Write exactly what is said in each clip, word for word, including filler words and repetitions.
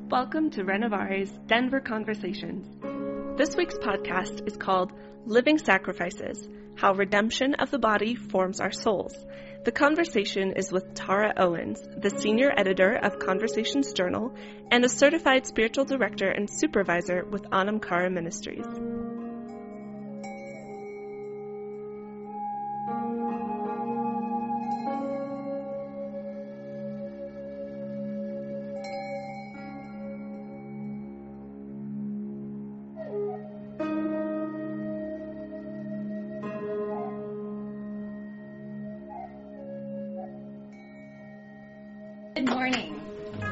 Welcome to Renovare's Denver Conversations. This week's podcast is called Living Sacrifices, How Redemption of the Body Forms Our Souls. The conversation is with Tara Owens, the senior editor of Conversations Journal and a certified spiritual director and supervisor with Anam Cara Ministries. Good morning.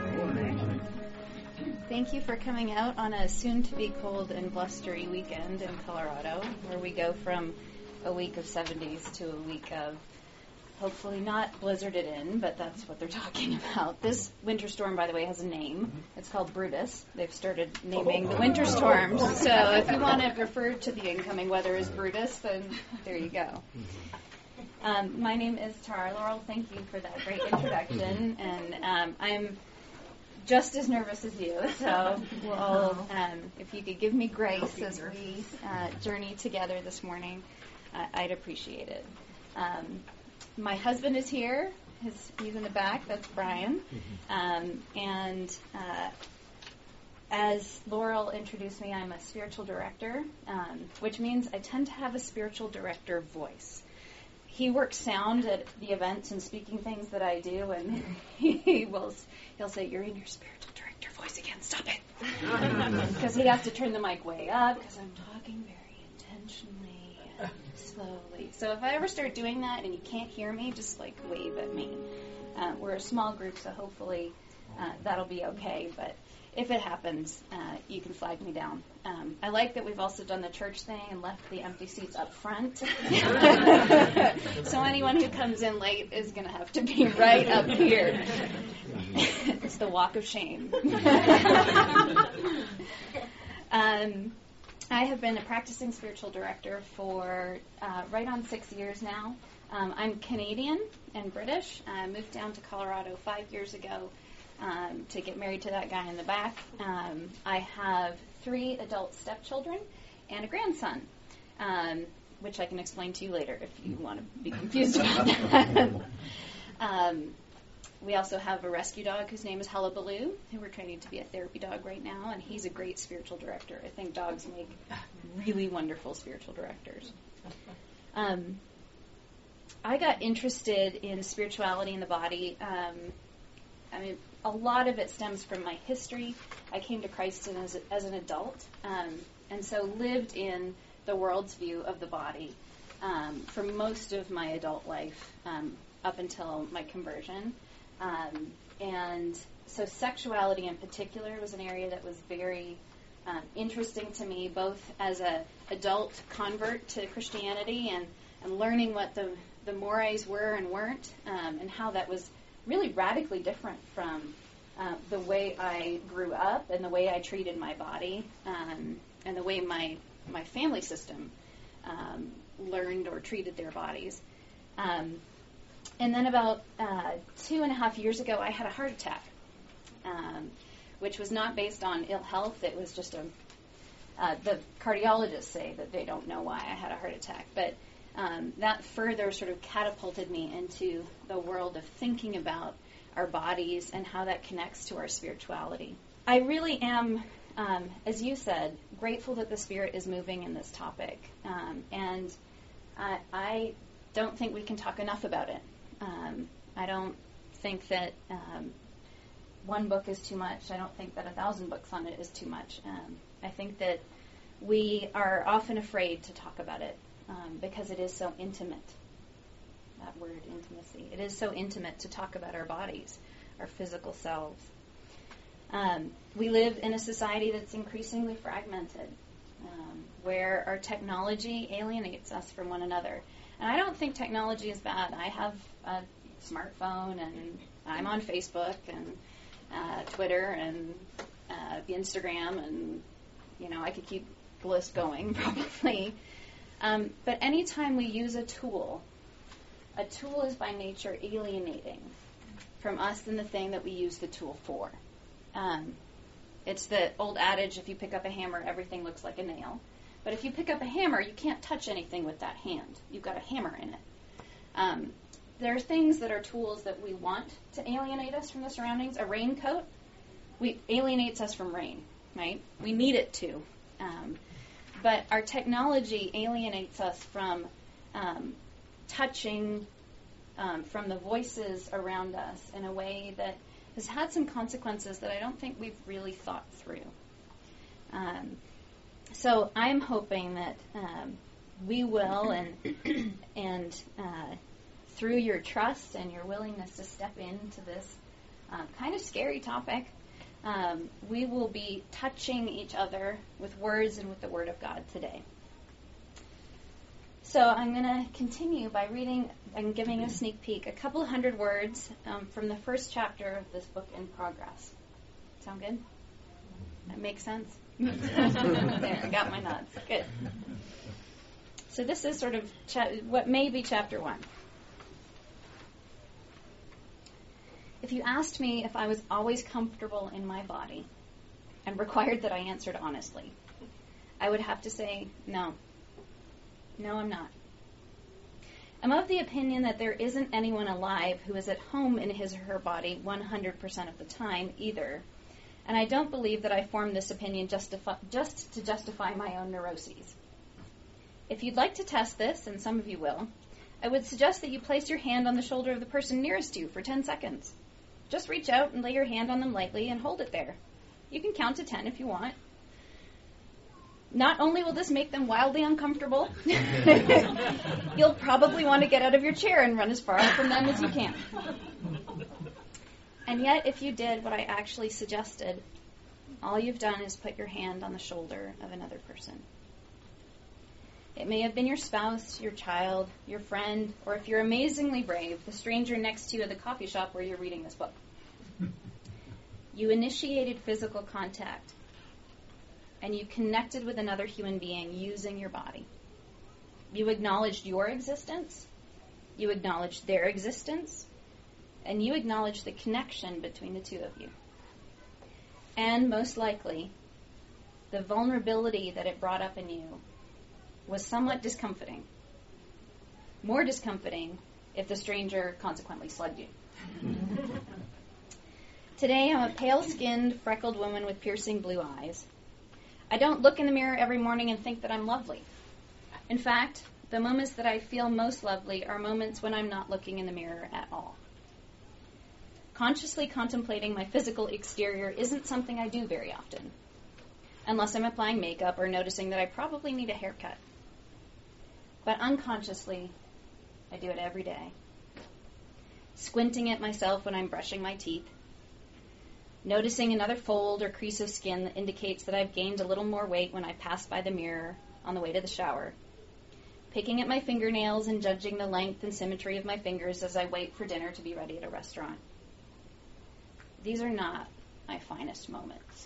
Thank you for coming out on a soon-to-be cold and blustery weekend in Colorado, where we go from a week of seventies to a week of hopefully not blizzarded in, but that's what they're talking about. This winter storm, by the way, has a name. It's called Brutus. They've started naming the winter storms. So if you want to refer to the incoming weather as Brutus, then there you go. Um, my name is Tara. Laurel, thank you for that great introduction, and um, I'm just as nervous as you, so we'll, um, if you could give me grace as we uh, journey together this morning, uh, I'd appreciate it. Um, my husband is here. His, he's in the back. That's Brian. Um, and uh, as Laurel introduced me, I'm a spiritual director, um, which means I tend to have a spiritual director voice. He works sound at the events and speaking things that I do, and he will he'll say, "You're in your spiritual director voice again. Stop it," because he has to turn the mic way up because I'm talking very intentionally and slowly. So if I ever start doing that and you can't hear me, just like wave at me. Uh, we're a small group, so hopefully uh, that'll be okay. But if it happens, uh, you can flag me down. Um, I like that we've also done the church thing and left the empty seats up front. So anyone who comes in late is going to have to be right up here. It's the walk of shame. um, I have been a practicing spiritual director for uh, right on six years now. Um, I'm Canadian and British. I moved down to Colorado five years ago. Um, to get married to that guy in the back. Um, I have three adult stepchildren and a grandson, um, which I can explain to you later if you want to be confused about that. um, we also have a rescue dog whose name is Hullabaloo, who we're training to be a therapy dog right now, and he's a great spiritual director. I think dogs make really wonderful spiritual directors. Um, I got interested in spirituality in the body. Um, I mean, a lot of it stems from my history. I came to Christ as, as an adult, um, and so lived in the world's view of the body um, for most of my adult life um, up until my conversion. Um, and so sexuality in particular was an area that was very um, interesting to me, both as an adult convert to Christianity and, and learning what the, the mores were and weren't, um, and how that was really radically different from uh, the way I grew up and the way I treated my body um, and the way my my family system um, learned or treated their bodies. Um, and then about uh, two and a half years ago, I had a heart attack, um, which was not based on ill health. It was just a, uh, the cardiologists say that they don't know why I had a heart attack, but Um, that further sort of catapulted me into the world of thinking about our bodies and how that connects to our spirituality. I really am, um, as you said, grateful that the Spirit is moving in this topic. Um, and I, I don't think we can talk enough about it. Um, I don't think that um, one book is too much. I don't think that a thousand books on it is too much. Um, I think that we are often afraid to talk about it. Um, because it is so intimate, that word, intimacy. It is so intimate to talk about our bodies, our physical selves. Um, we live in a society that's increasingly fragmented, um, where our technology alienates us from one another. And I don't think technology is bad. I have a smartphone, and I'm on Facebook, and uh, Twitter, and uh, Instagram, and, you know, I could keep the list going, probably. Um, but anytime we use a tool, a tool is by nature alienating from us and the thing that we use the tool for. Um, It's the old adage, if you pick up a hammer, everything looks like a nail. But if you pick up a hammer, you can't touch anything with that hand. You've got a hammer in it. Um, there are things that are tools that we want to alienate us from the surroundings. A raincoat we, alienates us from rain, right? We need it to. Um, but our technology alienates us from um, touching, um, from the voices around us in a way that has had some consequences that I don't think we've really thought through. Um, so I'm hoping that um, we will, and and uh, through your trust and your willingness to step into this uh, kind of scary topic, um, we will be touching each other with words and with the Word of God today. So I'm going to continue by reading and giving a sneak peek, a couple hundred words um, from the first chapter of this book in progress. Sound good? That makes sense? There, I got my nods. Good. So this is sort of cha- what may be chapter one. If you asked me if I was always comfortable in my body and required that I answered honestly, I would have to say no. No, I'm not. I'm of the opinion that there isn't anyone alive who is at home in his or her body one hundred percent of the time either, and I don't believe that I formed this opinion justifi- just to justify my own neuroses. If you'd like to test this, and some of you will, I would suggest that you place your hand on the shoulder of the person nearest you for ten seconds. Just reach out and lay your hand on them lightly and hold it there. You can count to ten if you want. Not only will this make them wildly uncomfortable, you'll probably want to get out of your chair and run as far from them as you can. And yet, if you did what I actually suggested, all you've done is put your hand on the shoulder of another person. It may have been your spouse, your child, your friend, or if you're amazingly brave, the stranger next to you at the coffee shop where you're reading this book. You initiated physical contact, and you connected with another human being using your body. You acknowledged your existence, you acknowledged their existence, and you acknowledged the connection between the two of you. And most likely, the vulnerability that it brought up in you was somewhat discomforting. More discomforting if the stranger consequently slugged you. Today, I'm a pale-skinned, freckled woman with piercing blue eyes. I don't look in the mirror every morning and think that I'm lovely. In fact, the moments that I feel most lovely are moments when I'm not looking in the mirror at all. Consciously contemplating my physical exterior isn't something I do very often, unless I'm applying makeup or noticing that I probably need a haircut. But unconsciously, I do it every day. Squinting at myself when I'm brushing my teeth, noticing another fold or crease of skin that indicates that I've gained a little more weight when I pass by the mirror on the way to the shower, picking at my fingernails and judging the length and symmetry of my fingers as I wait for dinner to be ready at a restaurant. These are not my finest moments.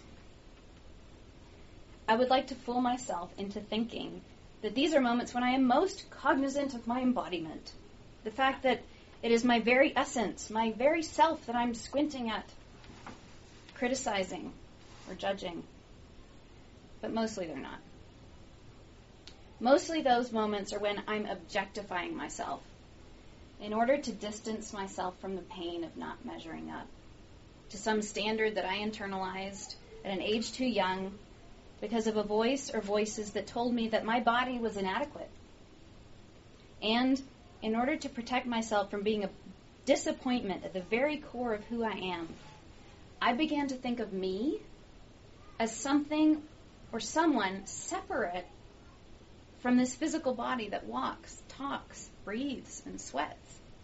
I would like to fool myself into thinking that these are moments when I am most cognizant of my embodiment, the fact that it is my very essence, my very self that I'm squinting at, criticizing or judging, but mostly they're not. Mostly those moments are when I'm objectifying myself in order to distance myself from the pain of not measuring up to some standard that I internalized at an age too young because of a voice or voices that told me that my body was inadequate. And in order to protect myself from being a disappointment at the very core of who I am, I began to think of me as something or someone separate from this physical body that walks, talks, breathes, and sweats.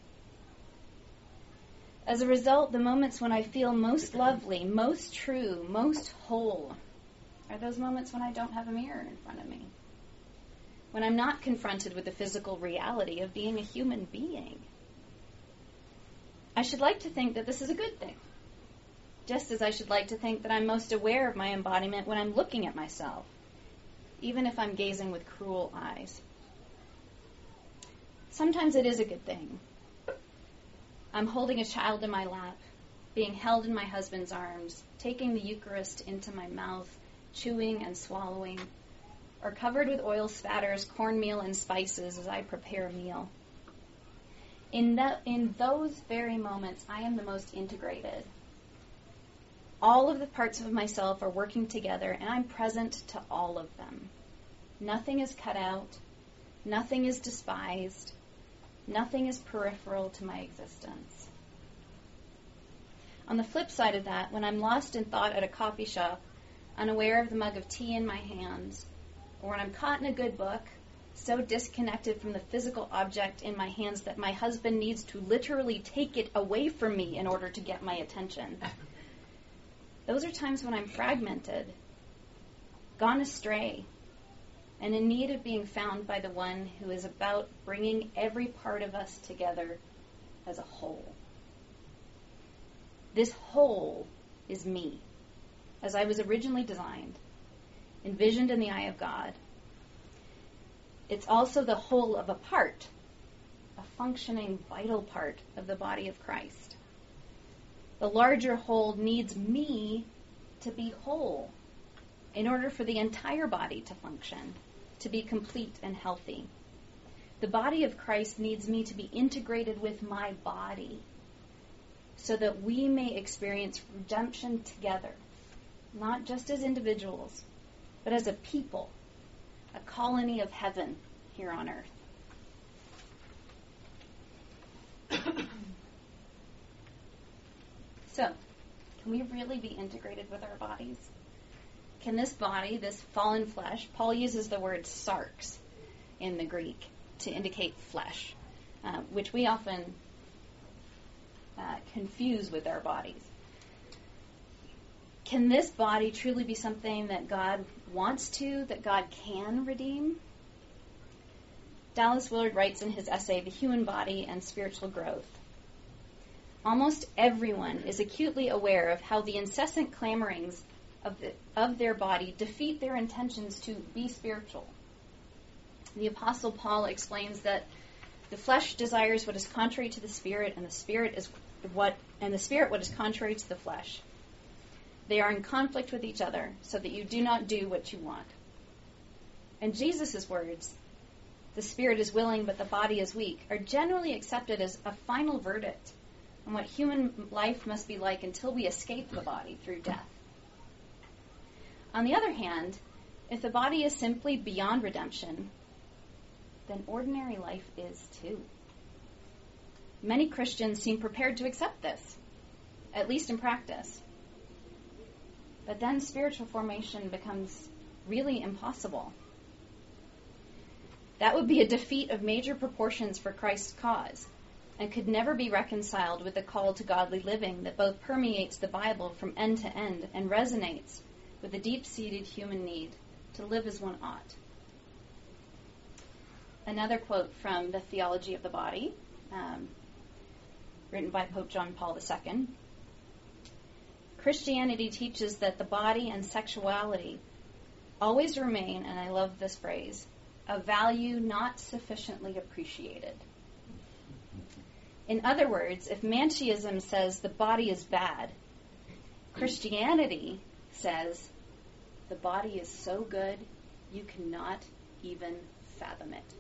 As a result, the moments when I feel most lovely, most true, most whole are those moments when I don't have a mirror in front of me, when I'm not confronted with the physical reality of being a human being. I should like to think that this is a good thing, just as I should like to think that I'm most aware of my embodiment when I'm looking at myself, even if I'm gazing with cruel eyes. Sometimes it is a good thing. I'm holding a child in my lap, being held in my husband's arms, taking the Eucharist into my mouth, chewing and swallowing, or covered with oil spatters, cornmeal, and spices as I prepare a meal. In, the, in those very moments, I am the most integrated. All of the parts of myself are working together, and I'm present to all of them. Nothing is cut out. Nothing is despised. Nothing is peripheral to my existence. On the flip side of that, when I'm lost in thought at a coffee shop, unaware of the mug of tea in my hands, or when I'm caught in a good book, so disconnected from the physical object in my hands that my husband needs to literally take it away from me in order to get my attention. Those are times when I'm fragmented, gone astray, and in need of being found by the one who is about bringing every part of us together as a whole. This whole is me, as I was originally designed, envisioned in the eye of God. It's also the whole of a part, a functioning, vital part of the body of Christ. The larger whole needs me to be whole in order for the entire body to function, to be complete and healthy. The body of Christ needs me to be integrated with my body so that we may experience redemption together, not just as individuals, but as a people, a colony of heaven here on earth. So, can we really be integrated with our bodies? Can this body, this fallen flesh, Paul uses the word sarx in the Greek to indicate flesh, uh, which we often uh, confuse with our bodies. Can this body truly be something that God wants to, that God can redeem? Dallas Willard writes in his essay, The Human Body and Spiritual Growth, almost everyone is acutely aware of how the incessant clamorings of, the, of their body defeat their intentions to be spiritual. The Apostle Paul explains that the flesh desires what is contrary to the spirit, and the spirit is what and the spirit what is contrary to the flesh. They are in conflict with each other, so that you do not do what you want. And Jesus' words, the spirit is willing, but the body is weak, are generally accepted as a final verdict on what human life must be like until we escape the body through death. On the other hand, if the body is simply beyond redemption, then ordinary life is too. Many Christians seem prepared to accept this, at least in practice. But then spiritual formation becomes really impossible. That would be a defeat of major proportions for Christ's cause, and could never be reconciled with the call to godly living that both permeates the Bible from end to end and resonates with the deep-seated human need to live as one ought. Another quote from the Theology of the Body, um, written by Pope John Paul the Second. Christianity teaches that the body and sexuality always remain, and I love this phrase, a value not sufficiently appreciated. In other words, if Manchiism says the body is bad, Christianity says the body is so good you cannot even fathom it.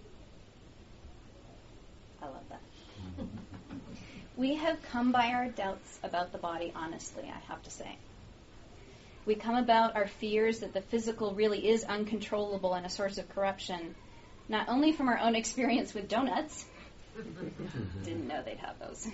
I love that. We have come by our doubts about the body honestly, I have to say. We come about our fears that the physical really is uncontrollable and a source of corruption, not only from our own experience with donuts, didn't know they'd have those,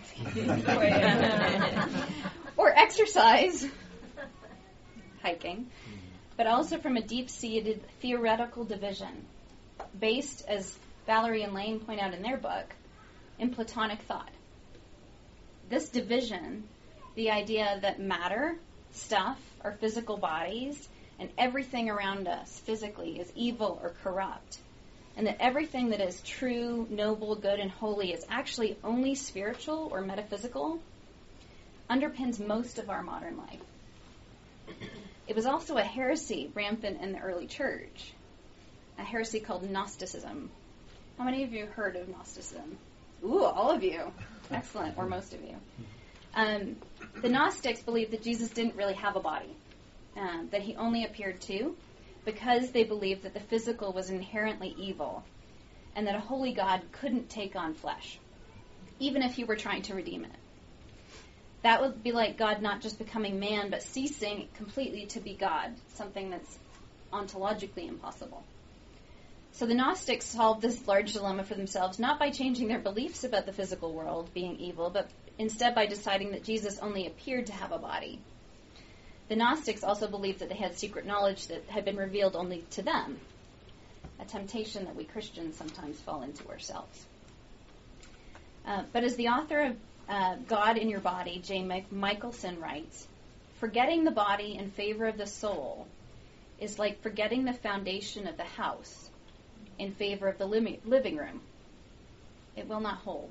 or exercise, hiking, but also from a deep-seated theoretical division, based, as Valerie and Lane point out in their book, in Platonic thought. This division, the idea that matter, stuff, our physical bodies, and everything around us physically is evil or corrupt, and that everything that is true, noble, good, and holy is actually only spiritual or metaphysical, underpins most of our modern life. It was also a heresy rampant in the early church, a heresy called Gnosticism. How many of you heard of Gnosticism? Ooh, all of you. Excellent, or most of you. Um, the Gnostics believed that Jesus didn't really have a body, um, that he only appeared to, because they believed that the physical was inherently evil, and that a holy God couldn't take on flesh, even if he were trying to redeem it. That would be like God not just becoming man, but ceasing completely to be God, something that's ontologically impossible. So the Gnostics solved this large dilemma for themselves, not by changing their beliefs about the physical world being evil, but instead by deciding that Jesus only appeared to have a body. The Gnostics also believed that they had secret knowledge that had been revealed only to them, a temptation that we Christians sometimes fall into ourselves. Uh, but as the author of uh, God in Your Body, J. Michelson, writes, forgetting the body in favor of the soul is like forgetting the foundation of the house in favor of the li- living room. It will not hold.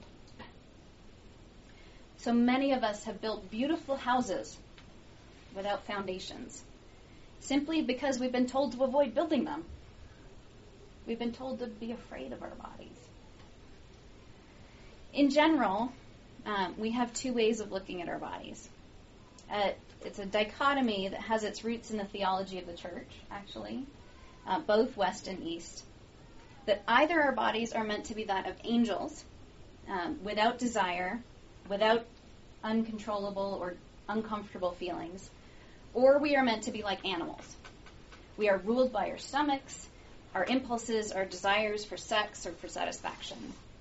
So many of us have built beautiful houses without foundations, simply because we've been told to avoid building them. We've been told to be afraid of our bodies. In general, um, we have two ways of looking at our bodies. Uh, it's a dichotomy that has its roots in the theology of the church, actually, uh, both West and East, that either our bodies are meant to be that of angels, um, without desire, without uncontrollable or uncomfortable feelings, or we are meant to be like animals. We are ruled by our stomachs, our impulses, our desires for sex or for satisfaction.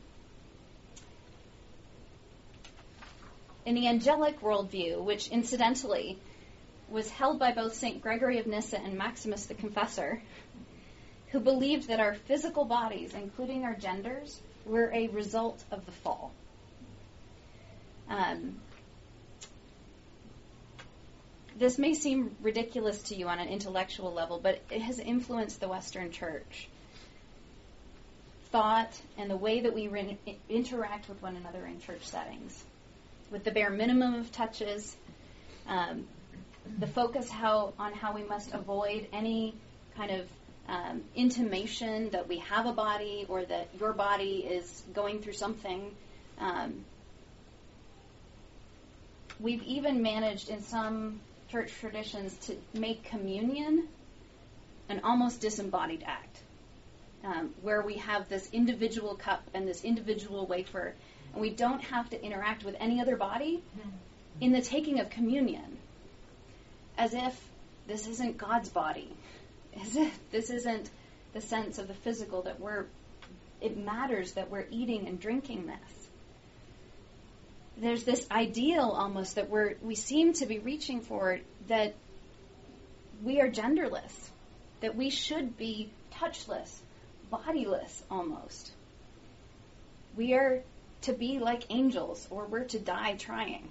In the angelic worldview, which incidentally was held by both Saint Gregory of Nyssa and Maximus the Confessor, who believed that our physical bodies, including our genders, were a result of the fall. Um, this may seem ridiculous to you on an intellectual level, but it has influenced the Western Church thought and the way that we re- interact with one another in church settings, with the bare minimum of touches, um, the focus how on how we must avoid any kind of um, intimation that we have a body or that your body is going through something. Um, we've even managed in some church traditions to make communion an almost disembodied act, um, where we have this individual cup and this individual wafer, and we don't have to interact with any other body in the taking of communion, as if this isn't God's body, as if this isn't the sense of the physical, that we're, it matters that we're eating and drinking this. There's this ideal almost that we're, we seem to be reaching for, that we are genderless, that we should be touchless, bodiless almost. We are to be like angels, or we're to die trying.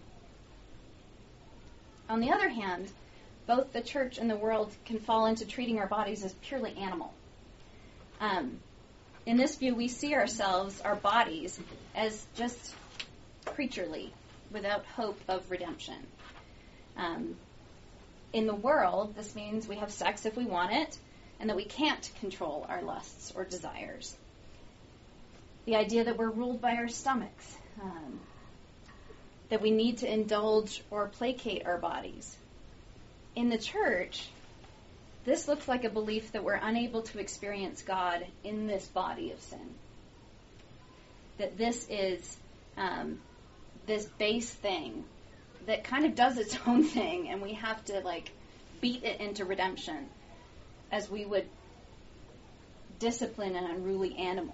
On the other hand, both the church and the world can fall into treating our bodies as purely animal. Um, in this view, we see ourselves, our bodies, as just creaturely, without hope of redemption. Um, in the world, this means we have sex if we want it, and that we can't control our lusts or desires. The idea that we're ruled by our stomachs, um, that we need to indulge or placate our bodies. In the church, this looks like a belief that we're unable to experience God in this body of sin. That this is um, this base thing that kind of does its own thing, and we have to like beat it into redemption as we would discipline an unruly animal.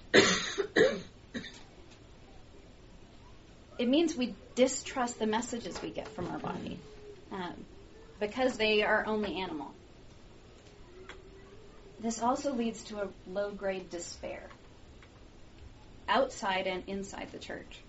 It means we distrust the messages we get from our body, um, because they are only animal. This also leads to a low-grade despair, outside and inside the church.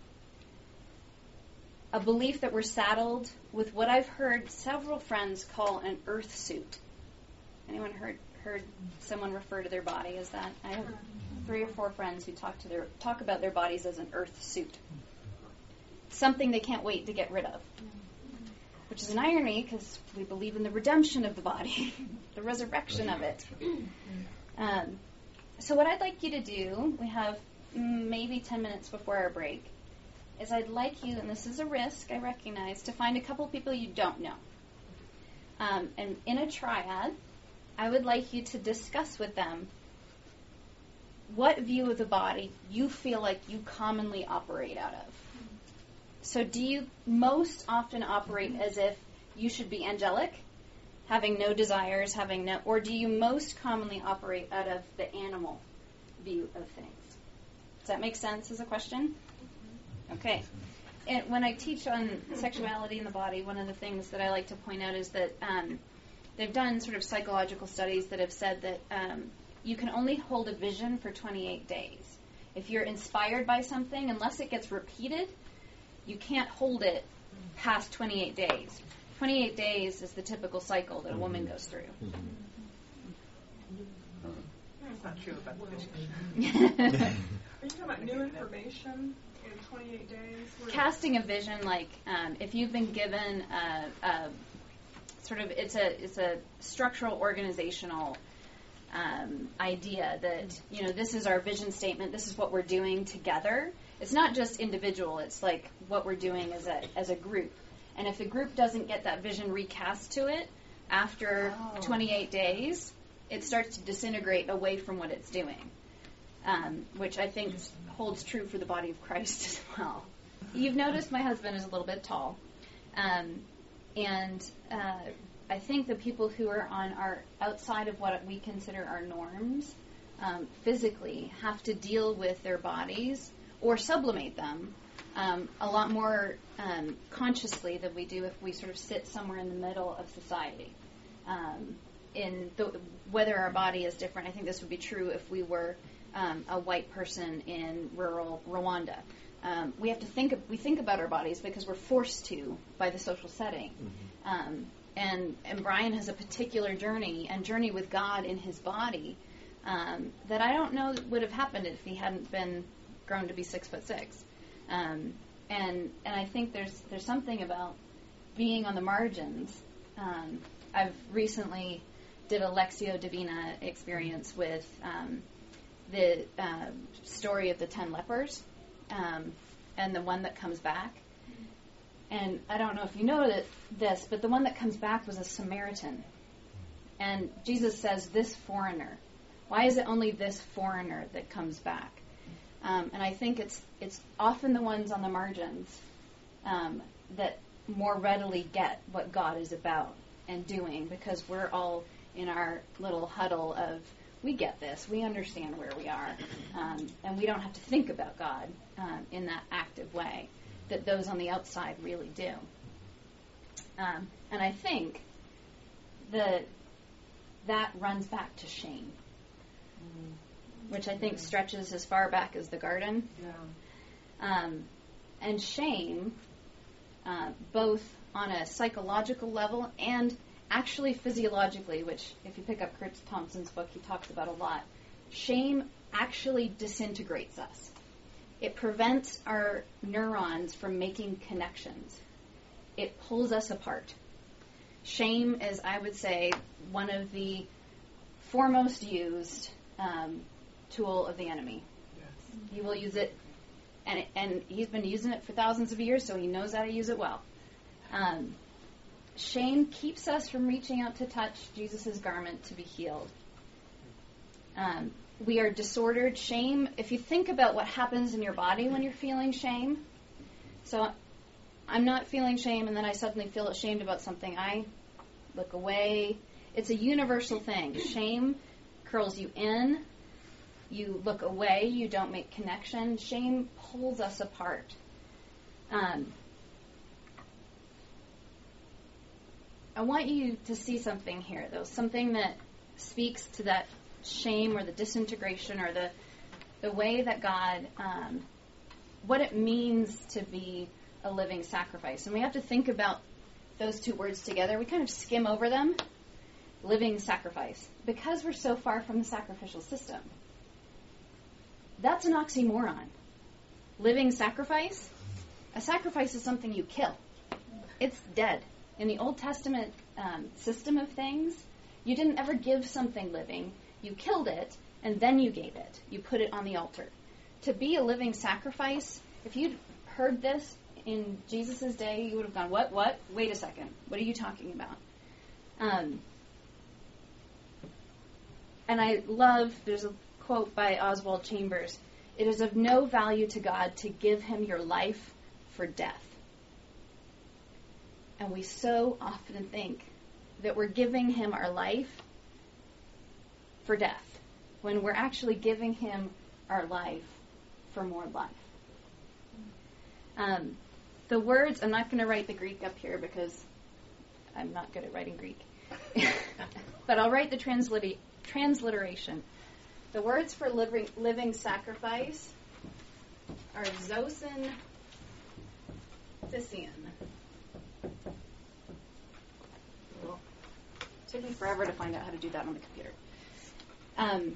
A belief that we're saddled with what I've heard several friends call an earth suit. Anyone heard heard someone refer to their body as that? I have three or four friends who talk to their talk about their bodies as an earth suit. Something they can't wait to get rid of. Which is an irony, because we believe in the redemption of the body, the resurrection of it. Um, so what I'd like you to do, we have maybe ten minutes before our break, is I'd like you, and this is a risk, I recognize, to find a couple people you don't know. Um, and in a triad, I would like you to discuss with them what view of the body you feel like you commonly operate out of. So do you most often operate as if you should be angelic, having no desires, having no, or do you most commonly operate out of the animal view of things? Does that make sense as a question? Okay. And when I teach on sexuality in the body, one of the things that I like to point out is that um, they've done sort of psychological studies that have said that um, you can only hold a vision for twenty-eight days. If you're inspired by something, unless it gets repeated, you can't hold it past twenty-eight days. twenty-eight days is the typical cycle that a woman goes through. That's not true about the vision. Are you talking about new information in twenty-eight days? Where Casting a vision, like um, if you've been given a, a sort of, it's a it's a structural organizational um, idea that, you know, this is our vision statement, this is what we're doing together. It's not just individual, it's like what we're doing as a as a group. And if the group doesn't get that vision recast to it after oh. twenty-eight days, it starts to disintegrate away from what it's doing, um, which I think holds true for the body of Christ as well. You've noticed my husband is a little bit tall, um, and uh, I think the people who are on our outside of what we consider our norms um, physically have to deal with their bodies or sublimate them um, a lot more um, consciously than we do if we sort of sit somewhere in the middle of society. Um, in the, whether our body is different, I think this would be true if we were um, a white person in rural Rwanda. Um, we have to think. We think about our bodies because we're forced to by the social setting. Mm-hmm. Um, and and Brian has a particular journey and journey with God in his body um, that I don't know would have happened if he hadn't been grown to be six foot six. Um, and and I think there's there's something about being on the margins. Um, I've recently did a Lectio Divina experience with um, the uh, story of the ten lepers um, and the one that comes back. And I don't know if you know that this, but the one that comes back was a Samaritan. And Jesus says, this foreigner. Why is it only this foreigner that comes back? Um, and I think it's it's often the ones on the margins um, that more readily get what God is about and doing, because we're all in our little huddle of, we get this, we understand where we are, um, and we don't have to think about God um, in that active way that those on the outside really do. Um, and I think that that runs back to shame, mm. which I think yeah. stretches as far back as the garden. Yeah. Um, and shame, uh, both on a psychological level and actually physiologically, which if you pick up Kurt Thompson's book, he talks about a lot. Shame actually disintegrates us. It prevents our neurons from making connections. It pulls us apart. Shame is, I would say, one of the foremost used um, tool of the enemy. Yes. He will use it, and, and he's been using it for thousands of years, so he knows how to use it well. Um, shame keeps us from reaching out to touch Jesus' garment to be healed. Um, we are disordered. Shame, if you think about what happens in your body when you're feeling shame, so I'm not feeling shame and then I suddenly feel ashamed about something, I look away. It's a universal thing. Shame curls you in. You look away. You don't make connection. Shame pulls us apart. Um, I want you to see something here, though, something that speaks to that shame or the disintegration or the the way that God, um, what it means to be a living sacrifice. And we have to think about those two words together. We kind of skim over them, living sacrifice, because we're so far from the sacrificial system. That's an oxymoron. Living sacrifice, a sacrifice is something you kill. It's dead. In the Old Testament um, system of things, you didn't ever give something living. You killed it, and then you gave it. You put it on the altar. To be a living sacrifice, if you'd heard this in Jesus' day, you would have gone, what, what? Wait a second. What are you talking about? Um, and I love, there's a quote by Oswald Chambers, "It is of no value to God to give him your life for death." And we so often think that we're giving him our life for death, when we're actually giving him our life for more life. Um, the words, I'm not going to write the Greek up here because I'm not good at writing Greek. But I'll write the translita- transliteration. The words for living, living sacrifice are zosin thisian. Well, it took me forever to find out how to do that on the computer. Um,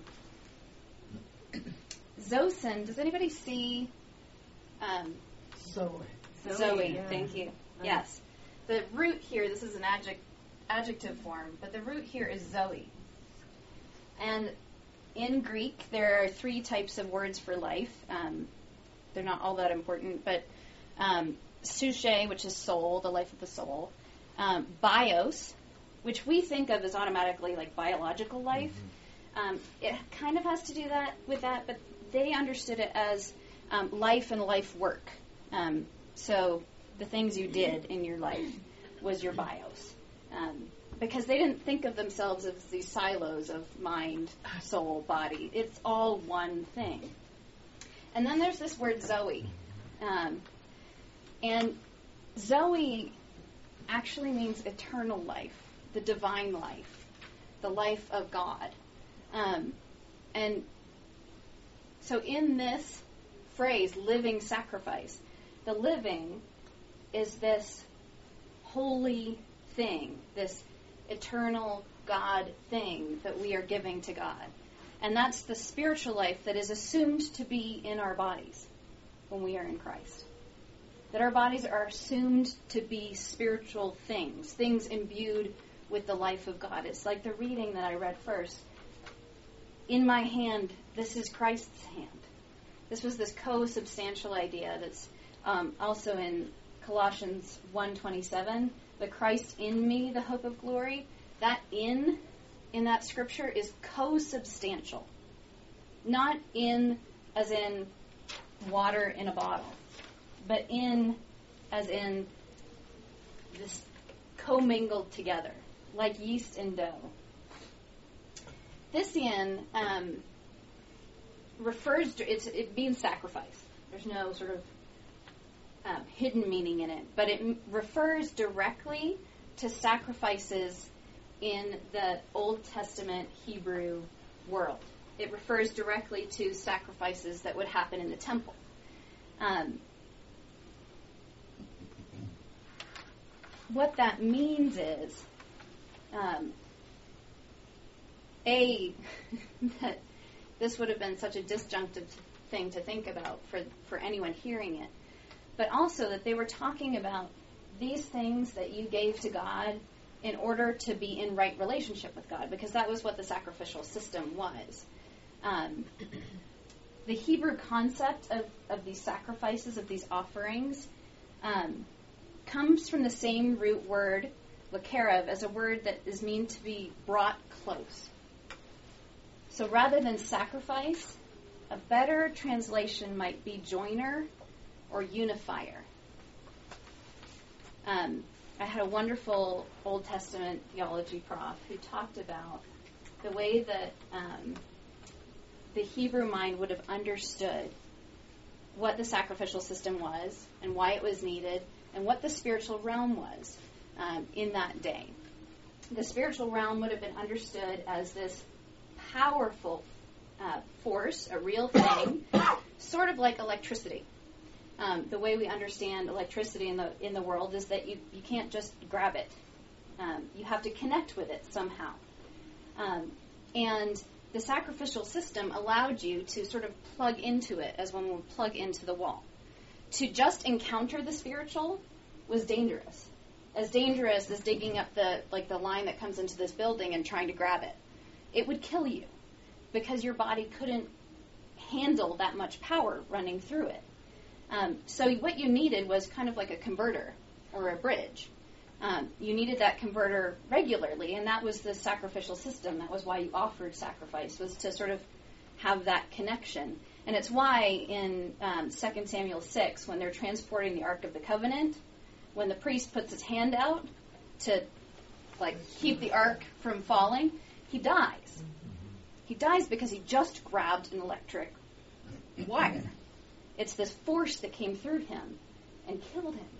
Zosin, does anybody see um, Zoe. Zoe, Zoe, yeah. thank you. Nice. Yes. The root here, this is an adject, adjective form, but the root here is Zoe. And in Greek, there are three types of words for life. Um, they're not all that important, but um, psyche, which is soul, the life of the soul. Um, bios, which we think of as automatically like biological life. Mm-hmm. Um, it kind of has to do that with that, but they understood it as um, life and life work. Um, so the things you did in your life was your bios. Um, because they didn't think of themselves as these silos of mind, soul, body. It's all one thing. And then there's this word Zoe. Um, and Zoe actually means eternal life, the divine life, the life of God. Um, and so in this phrase, living sacrifice, the living is this holy thing, this eternal God thing that we are giving to God. And that's the spiritual life that is assumed to be in our bodies when we are in Christ. That our bodies are assumed to be spiritual things, things imbued with the life of God. It's like the reading that I read first. In my hand, this is Christ's hand. This was this co-substantial idea that's um, also in Colossians one twenty-seven. The Christ in me, the hope of glory. That in, in that scripture is co-substantial. Not in as in water in a bottle, but in as in this commingled together, like yeast and dough. Thisian um, refers to, it's, it means sacrifice. There's no sort of um, hidden meaning in it, but it m- refers directly to sacrifices in the Old Testament Hebrew world. It refers directly to sacrifices that would happen in the temple. Um, what that means is, um, A, that this would have been such a disjunctive thing to think about for, for anyone hearing it, but also that they were talking about these things that you gave to God in order to be in right relationship with God, because that was what the sacrificial system was. Um, the Hebrew concept of, of these sacrifices, of these offerings, um, comes from the same root word, lakerev, as a word that is meant to be brought close. So rather than sacrifice, a better translation might be joiner or unifier. Um, I had a wonderful Old Testament theology prof who talked about the way that um, the Hebrew mind would have understood what the sacrificial system was and why it was needed and what the spiritual realm was um, in that day. The spiritual realm would have been understood as this powerful uh, force, a real thing, sort of like electricity. Um, the way we understand electricity in the in the world is that you, you can't just grab it. Um, you have to connect with it somehow. Um, and the sacrificial system allowed you to sort of plug into it as one would plug into the wall. To just encounter the spiritual was dangerous. As dangerous as digging up the like the line that comes into this building and trying to grab it. It would kill you because your body couldn't handle that much power running through it. Um, so what you needed was kind of like a converter or a bridge. Um, you needed that converter regularly, and that was the sacrificial system. That was why you offered sacrifice, was to sort of have that connection. And it's why in um, Second Samuel six, when they're transporting the Ark of the Covenant, when the priest puts his hand out to like keep the Ark from falling, he dies. He dies because he just grabbed an electric wire. It's this force that came through him and killed him.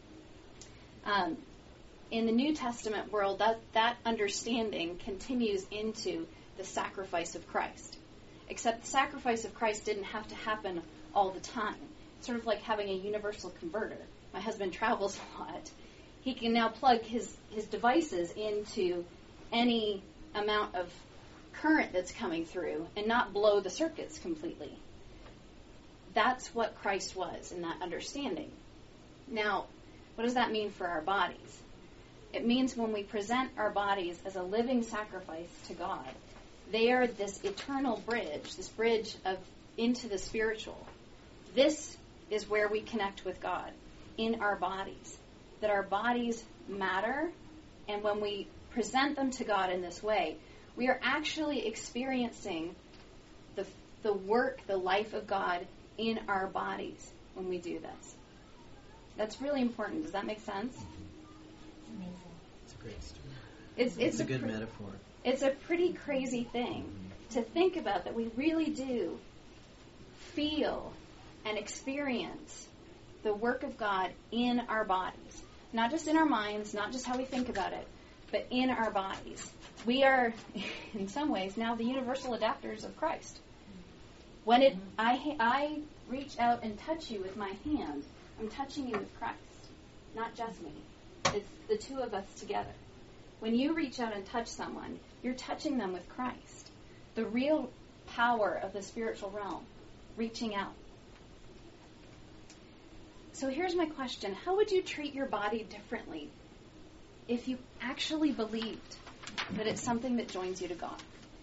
Um, in the New Testament world, that, that understanding continues into the sacrifice of Christ. Except the sacrifice of Christ didn't have to happen all the time. It's sort of like having a universal converter. My husband travels a lot. He can now plug his, his devices into any amount of current that's coming through and not blow the circuits completely. That's what Christ was in that understanding. Now, what does that mean for our bodies? It means when we present our bodies as a living sacrifice to God, they are this eternal bridge, this bridge of into the spiritual. This is where we connect with God, in our bodies. That our bodies matter, and when we present them to God in this way, we are actually experiencing the the work, the life of God in our bodies when we do this. That's really important. Does that make sense? Amazing. It's a great story. It's, it's, it's a, a good pr- metaphor. It's a pretty crazy thing to think about, that we really do feel and experience the work of God in our bodies. Not just in our minds, not just how we think about it, but in our bodies. We are, in some ways, now the universal adapters of Christ. When it, I, I reach out and touch you with my hand, I'm touching you with Christ, not just me. It's the two of us together. When you reach out and touch someone, you're touching them with Christ. The real power of the spiritual realm, reaching out. So here's my question. How would you treat your body differently if you actually believed that it's something that joins you to God?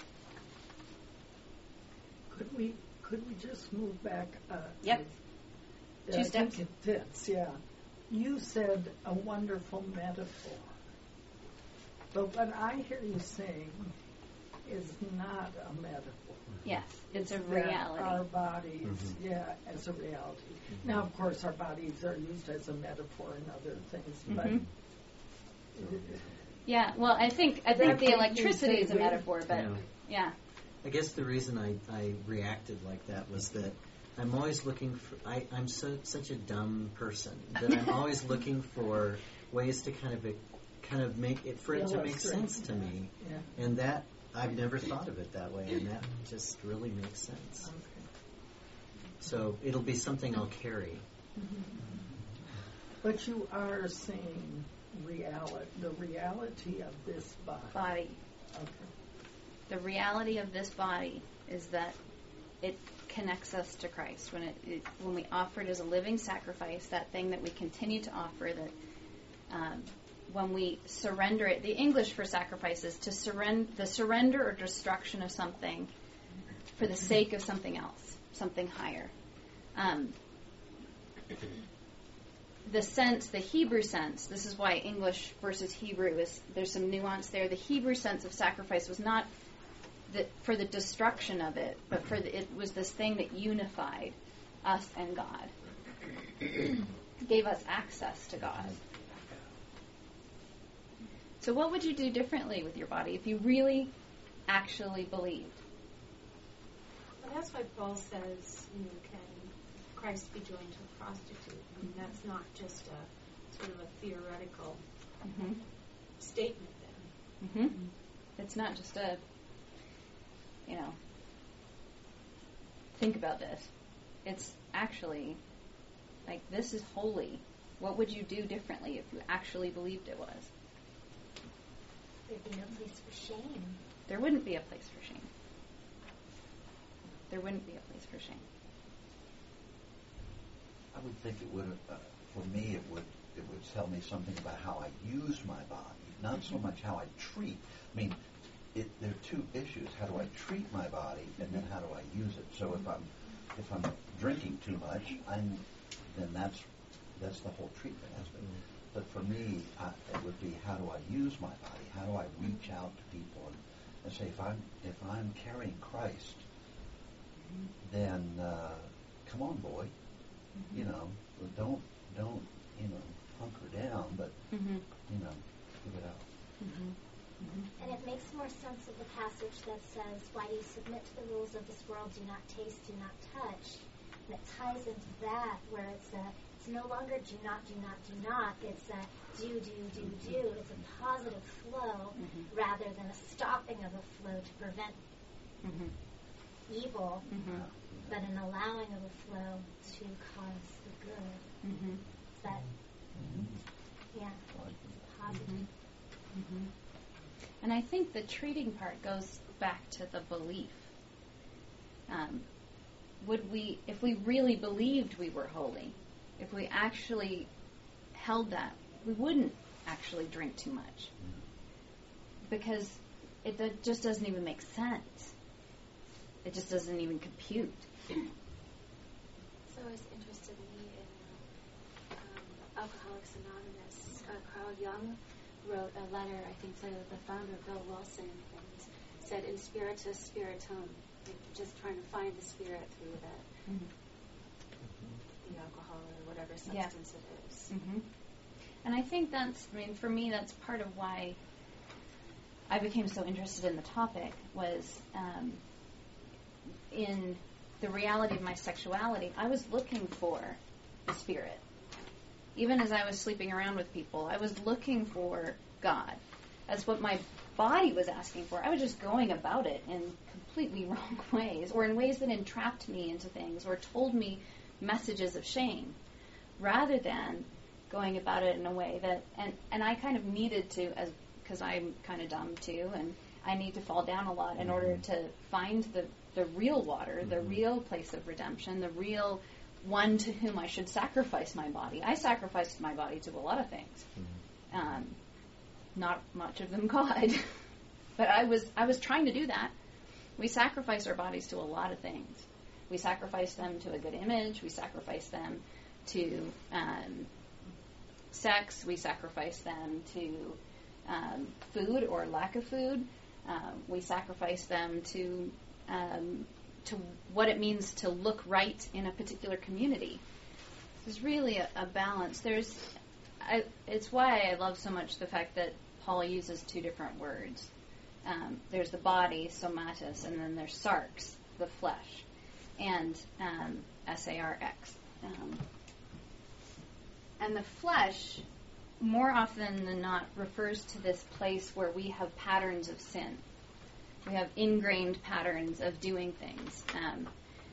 Could we could we just move back? Uh, Yep. I Two steps. think it fits, yeah. You said a wonderful metaphor. But what I hear you saying is not a metaphor. Yes, it's a That reality. Our bodies, Mm-hmm. yeah, as a reality. Mm-hmm. Now, of course, our bodies are used as a metaphor in other things, but Mhm. Yeah, well, I think I think the electricity is a metaphor, but Yeah. yeah. I guess the reason I, I reacted like that was that I'm always looking for, I, I'm so such a dumb person that I'm always looking for ways to kind of kind of make it, for it to make sense to me. yeah. And that, I've never thought of it that way, and that just really makes sense. Okay. So it'll be something I'll carry. But you are saying reality, the reality of this body. Body. Okay. The reality of this body is that it connects us to Christ. When it, it when we offer it as a living sacrifice, that thing that we continue to offer, that um, when we surrender it, the English for sacrifice is to surrender, the surrender or destruction of something for the sake of something else, something higher. Um, the sense, the Hebrew sense, this is why English versus Hebrew is, there's some nuance there. The Hebrew sense of sacrifice was not the, for the destruction of it, but for the, it was this thing that unified us and God, gave us access to God. So what would you do differently with your body if you really actually believed? Well, that's why Paul says, you know, can Christ be joined to a prostitute? I mean, that's not just a sort of a theoretical Mm-hmm. statement then. Mm-hmm. It's not just a, you know, think about this. It's actually, like, this is holy. What would you do differently if you actually believed it was? There'd be no place for shame. There wouldn't be a place for shame. There wouldn't be a place for shame. I would think it would, uh, for me, it would it would tell me something about how I use my body, not so much how I treat. I mean, it, there are two issues: how do I treat my body, and then how do I use it? So if I'm if I'm drinking too much, I'm then that's that's the whole treatment aspect. But for me, I, it would be, how do I use my body? How do I reach out to people and, and say, if I'm if I'm carrying Christ, then uh, come on, boy, mm-hmm. you know, don't don't you know hunker down, but mm-hmm. you know, give it out. Mm-hmm. Mm-hmm. And it makes more sense of the passage that says, "Why do you submit to the rules of this world? Do not taste, do not touch." And it ties into that, where it's a, it's no longer do not, do not, do not. It's a do, do, do, do. It's a positive flow mm-hmm. rather than a stopping of a flow to prevent mm-hmm. evil, mm-hmm. but an allowing of a flow to cause the good. Mm-hmm. That, Mm-hmm. yeah, positive. Mm-hmm. Mm-hmm. And I think the treating part goes back to the belief. Um, would we, if we really believed we were holy, if we actually held that, we wouldn't actually drink too much. Because it d- just doesn't even make sense. It just doesn't even compute. So I was interested in, in um, Alcoholics Anonymous. Uh, Carl Jung wrote a letter, I think, to the founder, Bill Wilson, and said, "In spiritus spiritum," like just trying to find the spirit through the, Mm-hmm. the alcohol or whatever substance Yeah. it is. Mm-hmm. And I think that's, I mean, for me, that's part of why I became so interested in the topic, was um, in the reality of my sexuality. I was looking for the spirit. Even as I was sleeping around with people, I was looking for God. That's what my body was asking for. I was just going about it in completely wrong ways, or in ways that entrapped me into things, or told me messages of shame, rather than going about it in a way that, and, and I kind of needed to, as because I'm kind of dumb too, and I need to fall down a lot in order to find the, the real water, the Mm-hmm. real place of redemption, the real one to whom I should sacrifice my body. I sacrificed my body to a lot of things. Mm-hmm. Um, not much of them God. But I was I was trying to do that. We sacrifice our bodies to a lot of things. We sacrifice them to a good image. We sacrifice them to um, sex. We sacrifice them to um, food or lack of food. Um, we sacrifice them to um, to what it means to look right in a particular community. There's really a, a balance. There's, I, it's why I love so much the fact that Paul uses two different words. Um, there's the body, somatis, and then there's sarx, the flesh, and um, S A R X. Um, and the flesh, more often than not, refers to this place where we have patterns of sin. We have ingrained patterns of doing things. Um,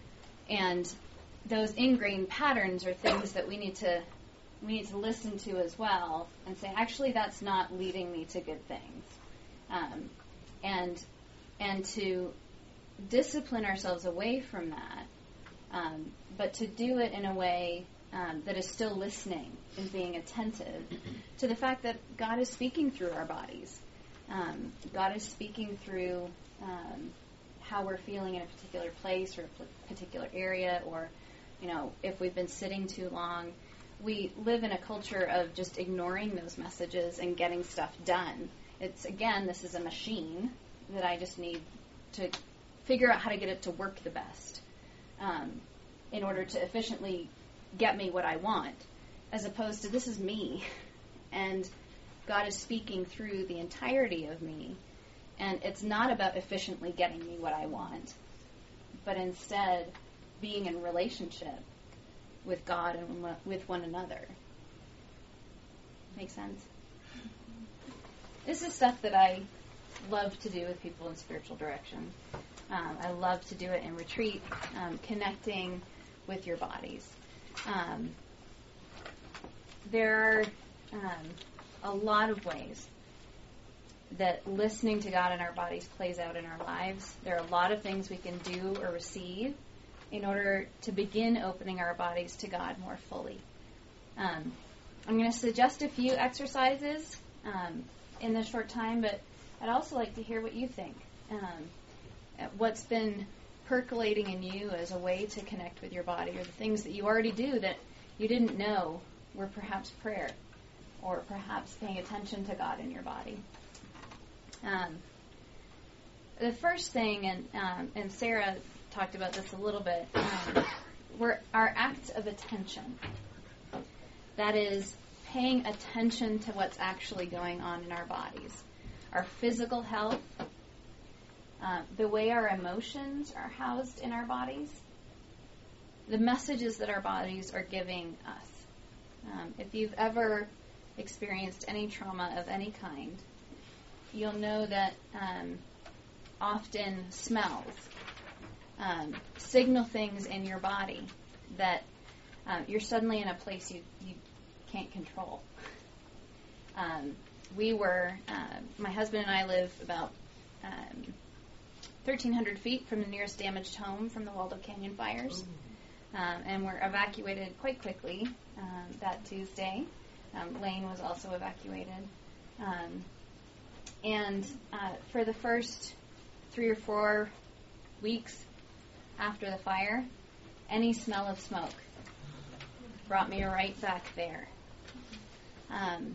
and those ingrained patterns are things that we need to we need to listen to as well and say, actually, that's not leading me to good things. Um, and and to discipline ourselves away from that, um, but to do it in a way um, that is still listening and being attentive to the fact that God is speaking through our bodies. Um, God is speaking through um, how we're feeling in a particular place or a particular area, or, you know, if we've been sitting too long. We live in a culture of just ignoring those messages and getting stuff done. It's, again, this is a machine that I just need to figure out how to get it to work the best um, in order to efficiently get me what I want, as opposed to this is me, and God is speaking through the entirety of me, and it's not about efficiently getting me what I want, but instead being in relationship with God and with one another. Make sense? This is stuff that I love to do with people in spiritual direction. Um, I love to do it in retreat, um, connecting with your bodies. Um, there are um, a lot of ways that listening to God in our bodies plays out in our lives. There are a lot of things we can do or receive in order to begin opening our bodies to God more fully. Um, I'm going to suggest a few exercises um, in this short time, but I'd also like to hear what you think. Um, what's been percolating in you as a way to connect with your body, or the things that you already do that you didn't know were perhaps prayer or perhaps paying attention to God in your body. Um, the first thing, and um, and Sarah talked about this a little bit, um, were our acts of attention. That is, paying attention to what's actually going on in our bodies. Our physical health, uh, the way our emotions are housed in our bodies, the messages that our bodies are giving us. Um, if you've ever experienced any trauma of any kind, you'll know that um, often smells um, signal things in your body that um, you're suddenly in a place you, you can't control. Um, we were, uh, my husband and I live about um, thirteen hundred feet from the nearest damaged home from the Waldo Canyon fires. Um, and were evacuated quite quickly um, that Tuesday. Um, Lane was also evacuated. Um, and uh, for the first three or four weeks after the fire, any smell of smoke brought me right back there. Um,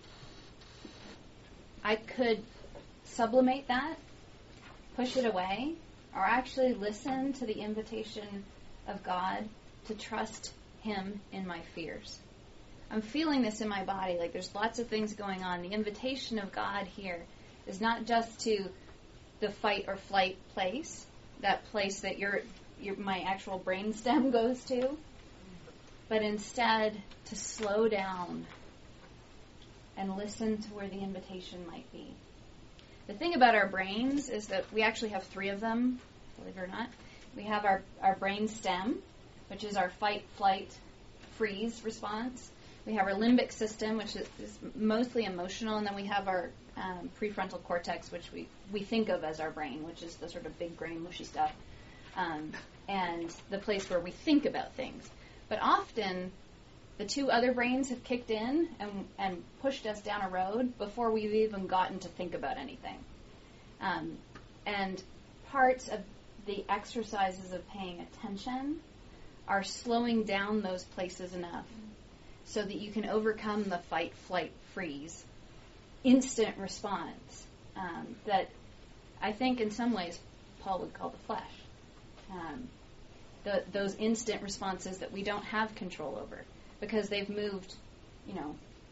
I could sublimate that, push it away, or actually listen to the invitation of God to trust Him in my fears. I'm feeling this in my body, like there's lots of things going on. The invitation of God here is not just to the fight or flight place, that place that your, your my actual brainstem goes to, but instead to slow down and listen to where the invitation might be. The thing about our brains is that we actually have three of them, believe it or not. We have our, our brain stem, which is our fight, flight, freeze response. We have our limbic system, which is, is mostly emotional, and then we have our um, prefrontal cortex, which we, we think of as our brain, which is the sort of big brain mushy stuff, um, and the place where we think about things. But often, the two other brains have kicked in and, and pushed us down a road before we've even gotten to think about anything. Um, and parts of the exercises of paying attention are slowing down those places enough so that you can overcome the fight, flight, freeze, instant response um, that I think in some ways Paul would call the flesh. Um, the, those instant responses that we don't have control over because they've moved, you know,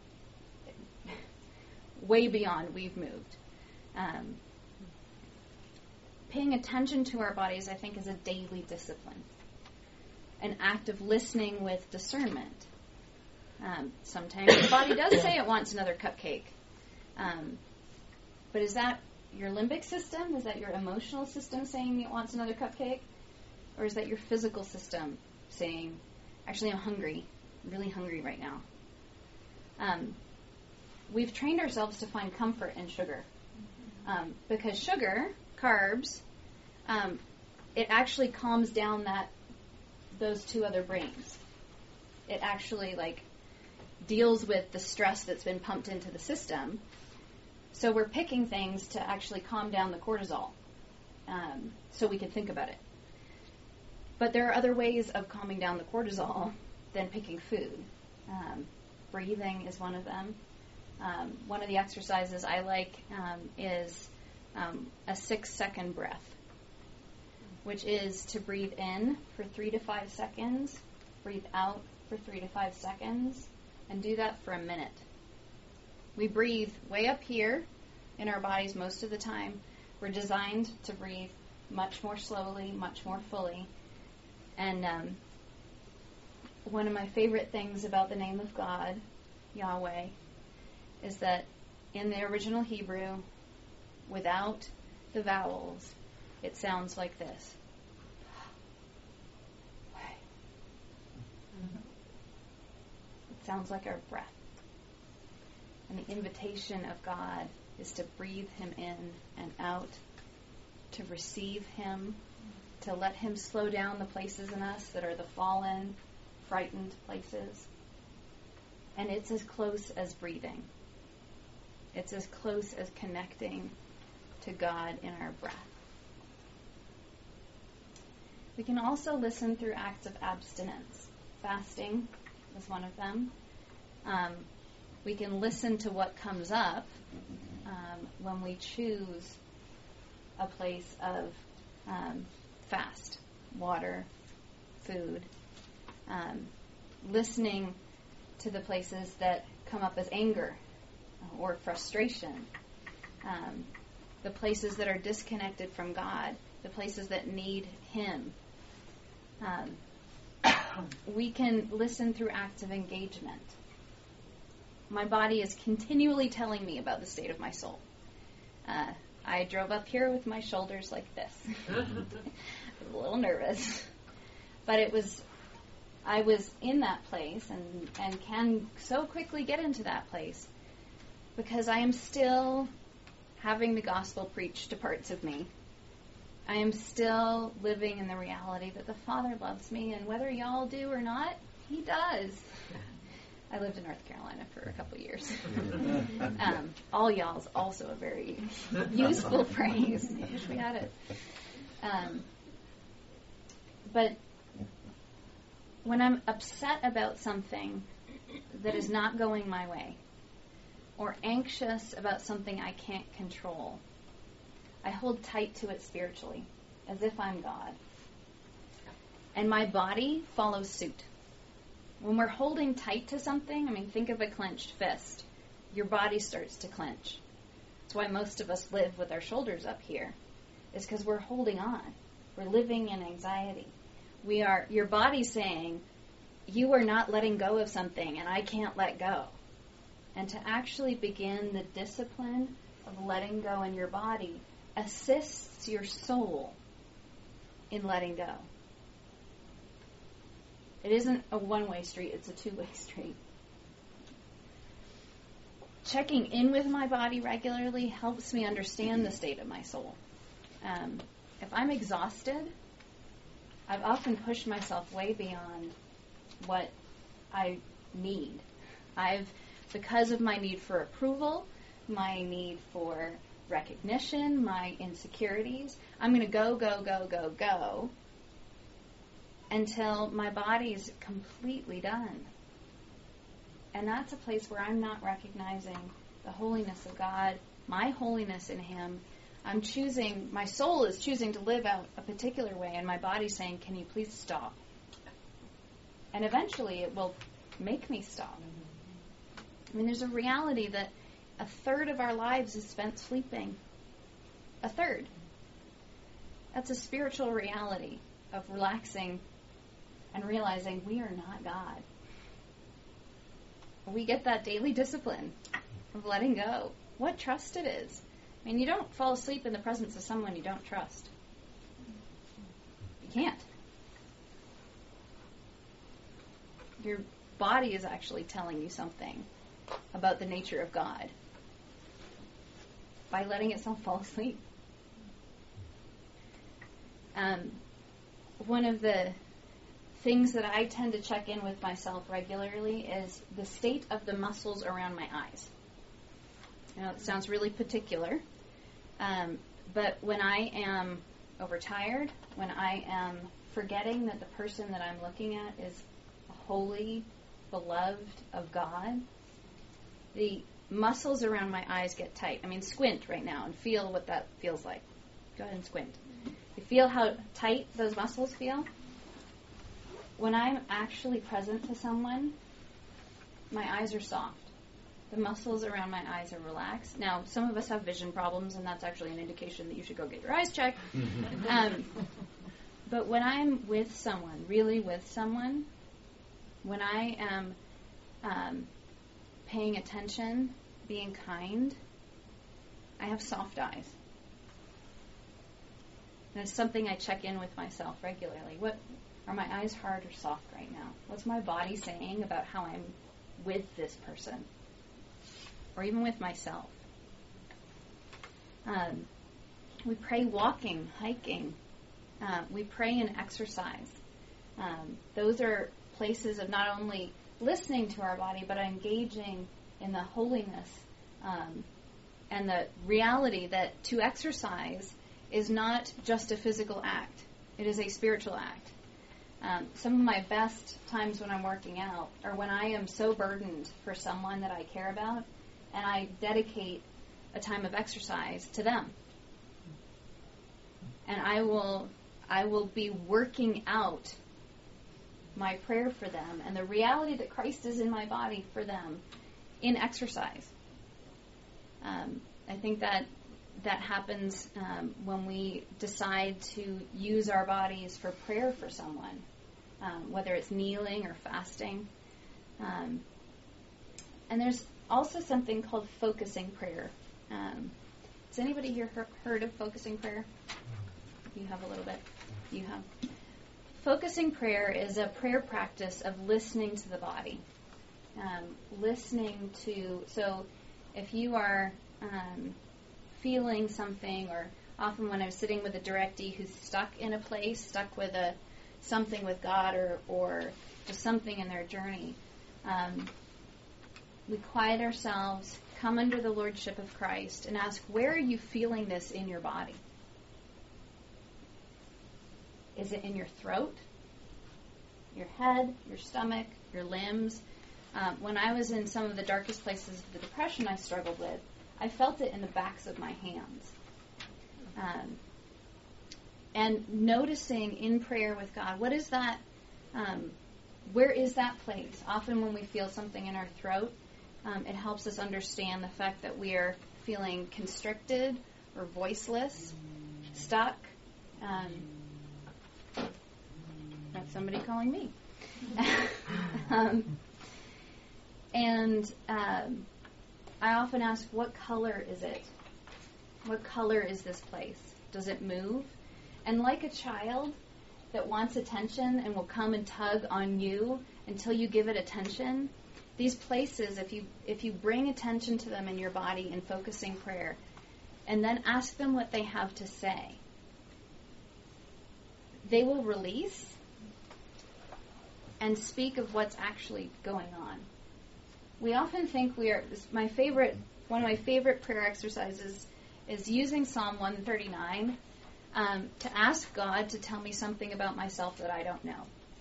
way beyond we've moved. Um, Paying attention to our bodies, I think, is a daily discipline, an act of listening with discernment. Um, sometimes the body does say it wants another cupcake, um, but is that your limbic system? Is that your emotional system saying it wants another cupcake? Or is that your physical system saying, actually, I'm hungry, I'm really hungry right now? Um, we've trained ourselves to find comfort in sugar um, because sugar, carbs, um, it actually calms down that those two other brains. It actually like deals with the stress that's been pumped into the system. So we're picking things to actually calm down the cortisol, um, so we can think about it. But there are other ways of calming down the cortisol than picking food. Um, breathing is one of them. Um, one of the exercises I like um, is Um, a six-second breath, which is to breathe in for three to five seconds, breathe out for three to five seconds, and do that for a minute. We breathe way up here in our bodies most of the time. We're designed to breathe much more slowly, much more fully. And um, one of my favorite things about the name of God, Yahweh, is that in the original Hebrew, without the vowels, it sounds like this. It sounds like our breath. And the invitation of God is to breathe Him in and out, to receive Him, to let Him slow down the places in us that are the fallen, frightened places. And it's as close as breathing. It's as close as connecting to God in our breath. We can also listen through acts of abstinence, fasting, is one of them. Um, we can listen to what comes up um, when we choose a place of um, fast, water, food, um, listening to the places that come up as anger or frustration, um, the places that are disconnected from God, the places that need Him. Um, we can listen through acts of engagement. My body is continually telling me about the state of my soul. Uh, I drove up here with my shoulders like this. I was a little nervous. But it was, I was in that place and, and can so quickly get into that place because I am still having the gospel preached to parts of me. I am still living in the reality that the Father loves me, and whether y'all do or not, He does. I lived in North Carolina for a couple years. um, all y'all's also a very useful phrase. I wish we had it. Um, but when I'm upset about something that is not going my way, or anxious about something I can't control, I hold tight to it spiritually, as if I'm God. And my body follows suit. When we're holding tight to something, I mean, think of a clenched fist. Your body starts to clench. That's why most of us live with our shoulders up here, is because we're holding on. We're living in anxiety. We are, your body's saying, you are not letting go of something, and I can't let go. And to actually begin the discipline of letting go in your body assists your soul in letting go. It isn't a one-way street, it's a two-way street. Checking in with my body regularly helps me understand the state of my soul. Um, if I'm exhausted, I've often pushed myself way beyond what I need. I've, because of my need for approval, my need for recognition, my insecurities, I'm going to go, go, go, go, go until my body's completely done. And that's a place where I'm not recognizing the holiness of God, my holiness in Him. I'm choosing, my soul is choosing to live out a particular way, and my body's saying, can you please stop? And eventually it will make me stop. I mean, there's a reality that a third of our lives is spent sleeping. A third. That's a spiritual reality of relaxing and realizing we are not God. We get that daily discipline of letting go. What trust it is. I mean, you don't fall asleep in the presence of someone you don't trust. You can't. Your body is actually telling you something about the nature of God by letting itself fall asleep. Um, one of the things that I tend to check in with myself regularly is the state of the muscles around my eyes. You know, it sounds really particular, um, but when I am overtired, when I am forgetting that the person that I'm looking at is holy, beloved of God, the muscles around my eyes get tight. I mean, squint right now and feel what that feels like. Go ahead and squint. You feel how tight those muscles feel? When I'm actually present to someone, my eyes are soft. The muscles around my eyes are relaxed. Now, some of us have vision problems, and that's actually an indication that you should go get your eyes checked. um, but when I'm with someone, really with someone, when I am um, paying attention, being kind, I have soft eyes. And it's something I check in with myself regularly. What are my eyes hard or soft right now? What's my body saying about how I'm with this person? Or even with myself? Um, we pray walking, hiking. Uh, we pray and exercise. Um, those are places of not only listening to our body, but engaging in the holiness um, and the reality that to exercise is not just a physical act. It is a spiritual act. Um, some of my best times when I'm working out are when I am so burdened for someone that I care about, and I dedicate a time of exercise to them. And I will, I will be working out my prayer for them and the reality that Christ is in my body for them in exercise. Um, I think that that happens um, when we decide to use our bodies for prayer for someone, um, whether it's kneeling or fasting. Um, and there's also something called focusing prayer. Um, has anybody here he- heard of focusing prayer? You have a little bit. You have. Focusing prayer is a prayer practice of listening to the body. Um, listening to, so if you are um, feeling something, or often when I'm sitting with a directee who's stuck in a place, stuck with a something with God, or, or just something in their journey, um, we quiet ourselves, come under the Lordship of Christ, and ask, where are you feeling this in your body? Is it in your throat, your head, your stomach, your limbs? Um, when I was in some of the darkest places of the depression I struggled with, I felt it in the backs of my hands. Um, and noticing in prayer with God, what is that, um, where is that place? Often when we feel something in our throat, um, it helps us understand the fact that we are feeling constricted or voiceless, stuck. Um, that's somebody calling me. um, and um, I often ask, what color is it? What color is this place? Does it move? And like a child that wants attention and will come and tug on you until you give it attention, these places, if you if you bring attention to them in your body in focusing prayer, and then ask them what they have to say, they will release and speak of what's actually going on. We often think we are, my favorite, one of my favorite prayer exercises is using Psalm one thirty-nine um, to ask God to tell me something about myself that I don't know.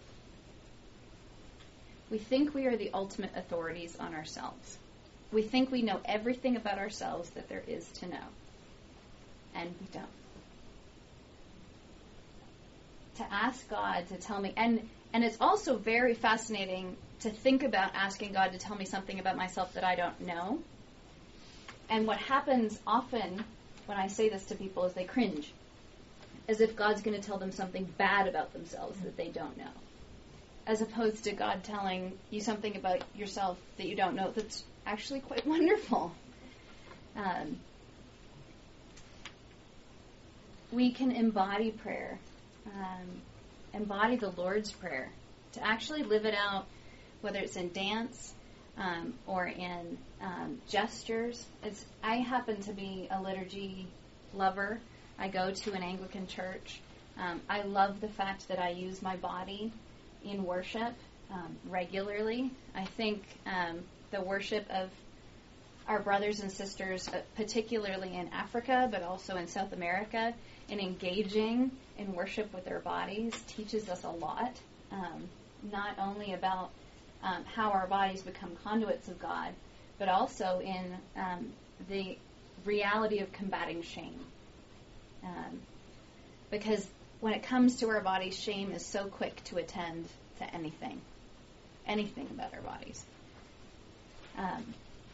We think we are the ultimate authorities on ourselves. We think we know everything about ourselves that there is to know. And we don't. To ask God to tell me, and and it's also very fascinating to think about asking God to tell me something about myself that I don't know. And what happens often when I say this to people is they cringe, as if God's going to tell them something bad about themselves that they don't know, as opposed to God telling you something about yourself that you don't know that's actually quite wonderful. Um, we can embody prayer. Um, embody the Lord's Prayer, to actually live it out, whether it's in dance um, or in um, gestures. It's, I happen to be a liturgy lover. I go to an Anglican church. Um, I love the fact that I use my body in worship um, regularly. I think um, the worship of our brothers and sisters, uh, particularly in Africa, but also in South America, in engaging in worship with their bodies, teaches us a lot, um, not only about um, how our bodies become conduits of God, but also in um, the reality of combating shame. Um, because when it comes to our bodies, shame is so quick to attend to anything, anything about our bodies. Um,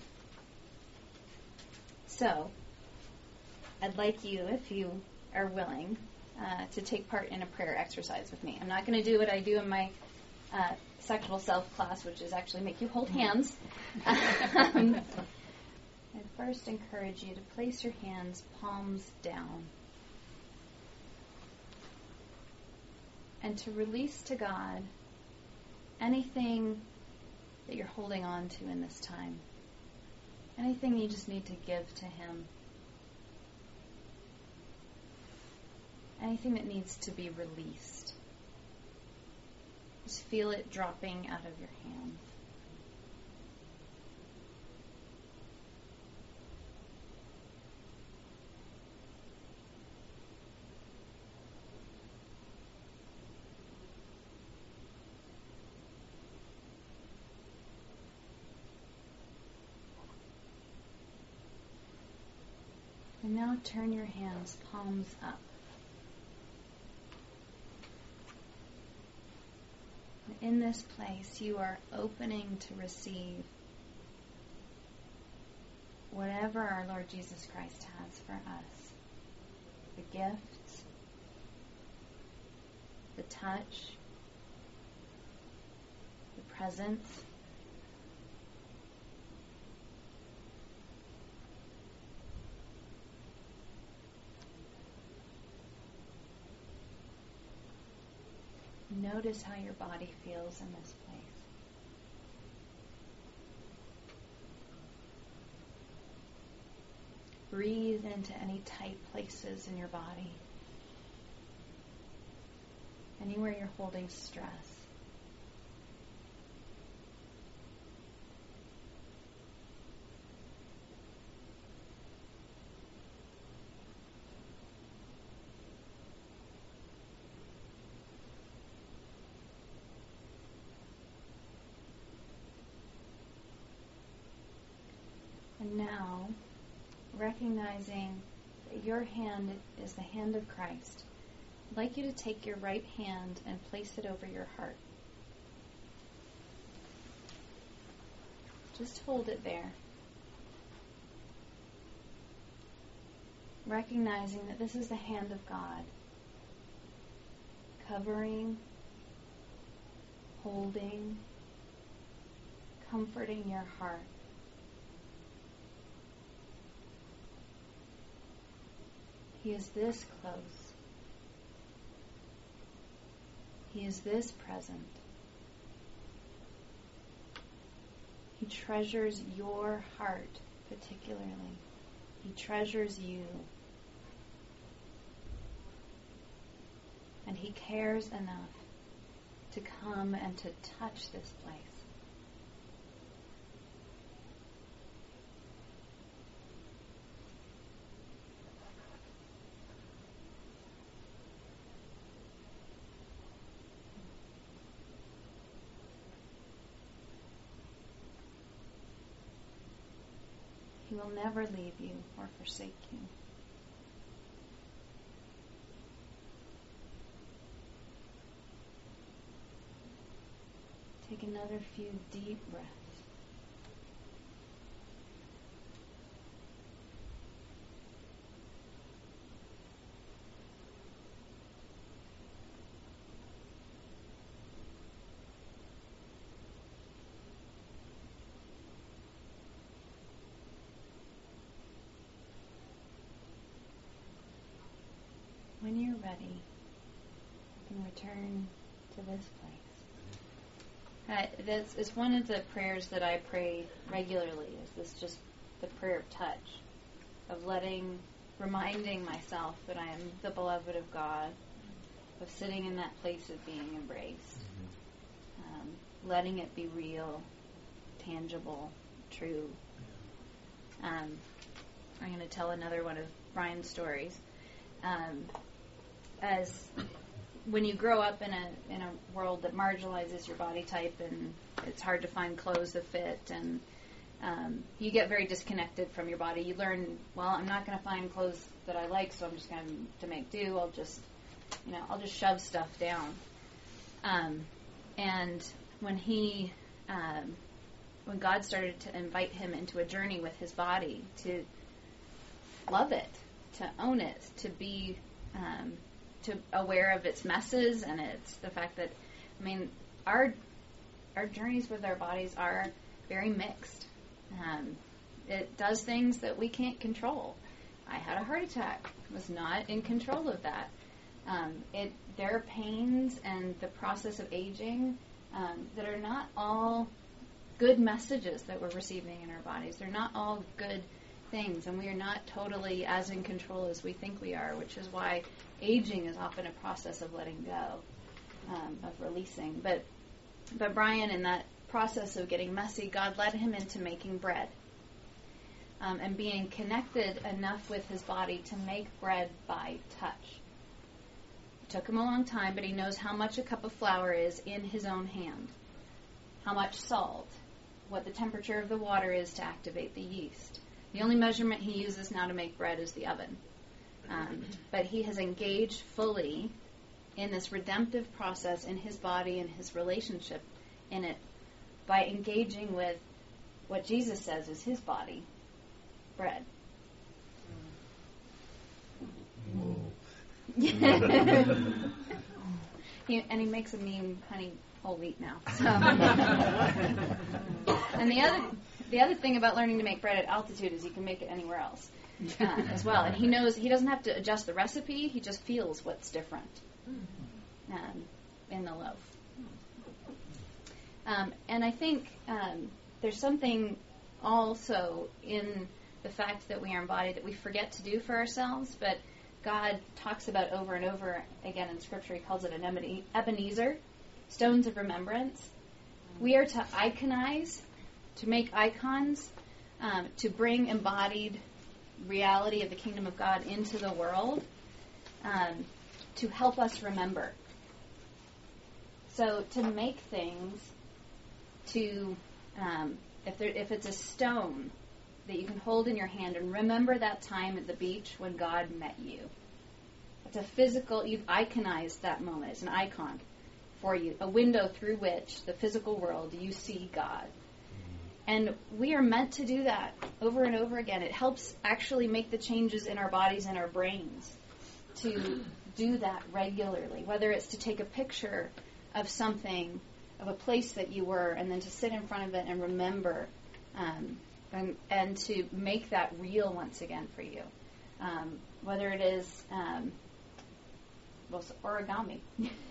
so, I'd like you, if you are willing, uh, to take part in a prayer exercise with me. I'm not going to do what I do in my uh, sexual self class, which is actually make you hold hands. um, I first encourage you to place your hands palms down and to release to God anything that you're holding on to in this time. Anything you just need to give to Him. Anything that needs to be released. Just feel it dropping out of your hands. And now turn your hands palms up. In this place, you are opening to receive whatever our Lord Jesus Christ has for us. The gifts, the touch, the presence, notice how your body feels in this place. Breathe into any tight places in your body. Anywhere you're holding stress. And now, recognizing that your hand is the hand of Christ, I'd like you to take your right hand and place it over your heart. Just hold it there. Recognizing that this is the hand of God, covering, holding, comforting your heart. He is this close. He is this present. He treasures your heart particularly. He treasures you. And He cares enough to come and to touch this place. He will never leave you or forsake you. Take another few deep breaths. When you're ready, you can return to this place. Uh, this is one of the prayers that I pray regularly. Is this just the prayer of touch, of letting, reminding myself that I am the beloved of God, of sitting in that place of being embraced, um, letting it be real, tangible, true. Um, I'm going to tell another one of Brian's stories. Um, as when you grow up in a in a world that marginalizes your body type and it's hard to find clothes that fit, and um, you get very disconnected from your body. You learn, well, I'm not going to find clothes that I like, so I'm just going to make do. I'll just, you know, I'll just shove stuff down. Um, and when he, um, when God started to invite him into a journey with his body, to love it, to own it, to be um, to aware of its messes and its the fact that, I mean, our our journeys with our bodies are very mixed. Um, it does things that we can't control. I had a heart attack. Was not in control of that. Um, it there are pains and the process of aging um, that are not all good messages that we're receiving in our bodies. They're not all good things, and we are not totally as in control as we think we are, which is why aging is often a process of letting go, um, of releasing. But but Brian, in that process of getting messy, God led him into making bread um, and being connected enough with his body to make bread by touch. It took him a long time, but he knows how much a cup of flour is in his own hand, how much salt, what the temperature of the water is to activate the yeast, The only measurement he uses now to make bread is the oven. Um, but he has engaged fully in this redemptive process in his body and his relationship in it by engaging with what Jesus says is his body, bread. he, and he makes a mean honey whole wheat now. So. And the other the other thing about learning to make bread at altitude is you can make it anywhere else uh, as well. And he knows he doesn't have to adjust the recipe. He just feels what's different um, in the loaf. Um, and I think um, there's something also in the fact that we are embodied that we forget to do for ourselves, but God talks about over and over again in Scripture. He calls it an Ebenezer, stones of remembrance. We are to iconize, to make icons, um, to bring embodied reality of the kingdom of God into the world, um, to help us remember. So to make things, to um, if there, if it's a stone that you can hold in your hand and remember that time at the beach when God met you. It's a physical, you've iconized that moment. It's an icon for you, a window through which the physical world you see God. And we are meant to do that over and over again. It helps actually make the changes in our bodies and our brains to do that regularly, whether it's to take a picture of something, of a place that you were, and then to sit in front of it and remember um, and, and to make that real once again for you. Um, whether it is um, well, origami,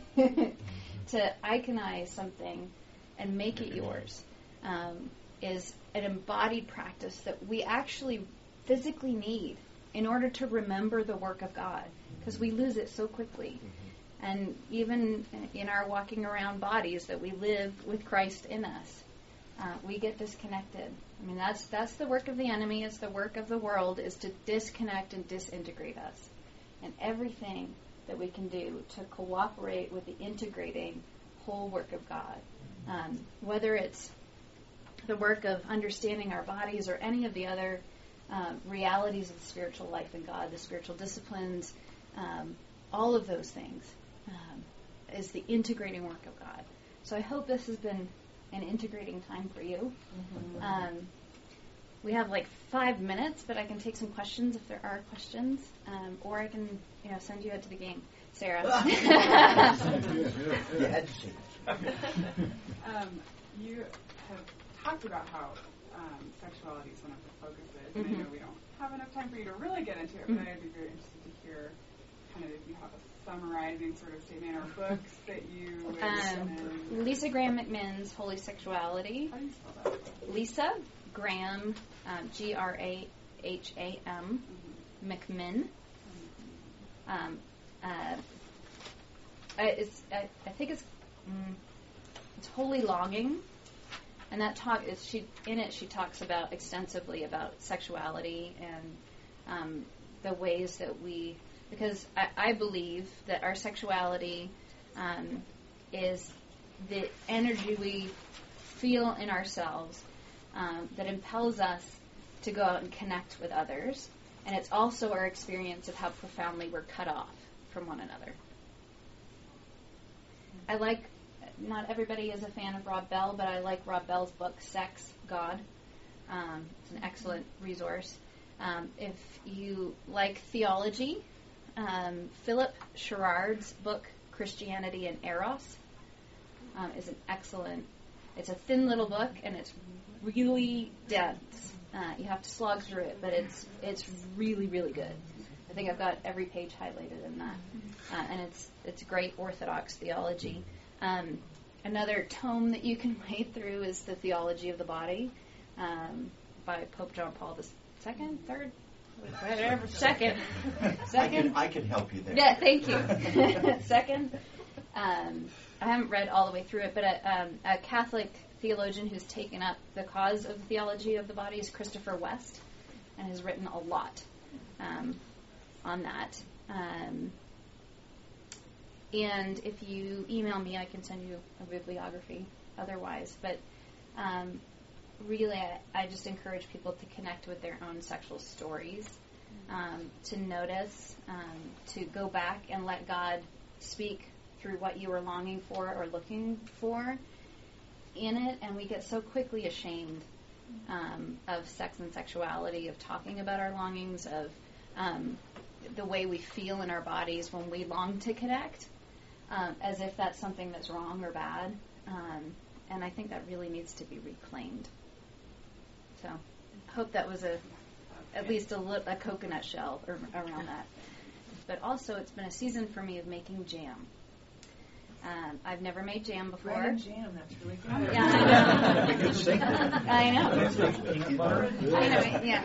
to iconize something and make it yours, um, is an embodied practice that we actually physically need in order to remember the work of God, because we lose it so quickly. And even in our walking around bodies that we live with Christ in us, uh, we get disconnected. I mean, that's that's the work of the enemy. It's the work of the world, is to disconnect and disintegrate us. And everything that we can do to cooperate with the integrating whole work of God, um, whether it's the work of understanding our bodies or any of the other uh, realities of the spiritual life in God, the spiritual disciplines, um, all of those things, um, is the integrating work of God. So I hope this has been an integrating time for you. Mm-hmm. Um, we have like five minutes, but I can take some questions if there are questions, um, or I can, you know, send you out to the game, Sarah. You had to see um, you have talked about how um, sexuality is one of the focuses, and Mm-hmm. I know we don't have enough time for you to really get into it, Mm-hmm. but I'd be very interested to hear kind of if you have a summarizing sort of statement or books that you would Um, recommend. Lisa Graham McMinn's Holy Sexuality. How do you spell that? Lisa Graham, um, G R A H A M, Mm-hmm. McMinn. Um, uh, it's, I, I think it's mm, it's Holy Longing, and that talk is she in it. She talks about extensively about sexuality and um, the ways that we, because I, I believe that our sexuality um, is the energy we feel in ourselves um, that impels us to go out and connect with others. And it's also our experience of how profoundly we're cut off from one another. I like, not everybody is a fan of Rob Bell, but I like Rob Bell's book, Sex, God. Um, it's an excellent resource. Um, if you like theology, um, Philip Sherrard's book, Christianity and Eros, um, is an excellent, it's a thin little book, and it's really dense. Uh, you have to slog through it, but it's it's really, really good. I think I've got every page highlighted in that. Uh, and it's it's great Orthodox theology. Um, another tome that you can wade through is The Theology of the Body um, by Pope John Paul the Second, Third, whatever, Second. Second. I can, I can help you there. Yeah, thank you. Second. Um, I haven't read all the way through it, but a, um, a Catholic theologian who's taken up the cause of the theology of the body is Christopher West, and has written a lot um, on that. Um, and if you email me, I can send you a bibliography otherwise. But um, really, I, I just encourage people to connect with their own sexual stories, um, to notice, um, to go back and let God speak through what you were longing for or looking for in it. And we get so quickly ashamed um, of sex and sexuality, of talking about our longings, of um, the way we feel in our bodies when we long to connect, um, as if that's something that's wrong or bad. Um, and I think that really needs to be reclaimed. So I hope that was a at least a, li- a coconut shell or, around that. But also, it's been a season for me of making jam. Um, I've never made jam before. Bread and jam, that's really good. Yeah, I know. I know. I know, yeah.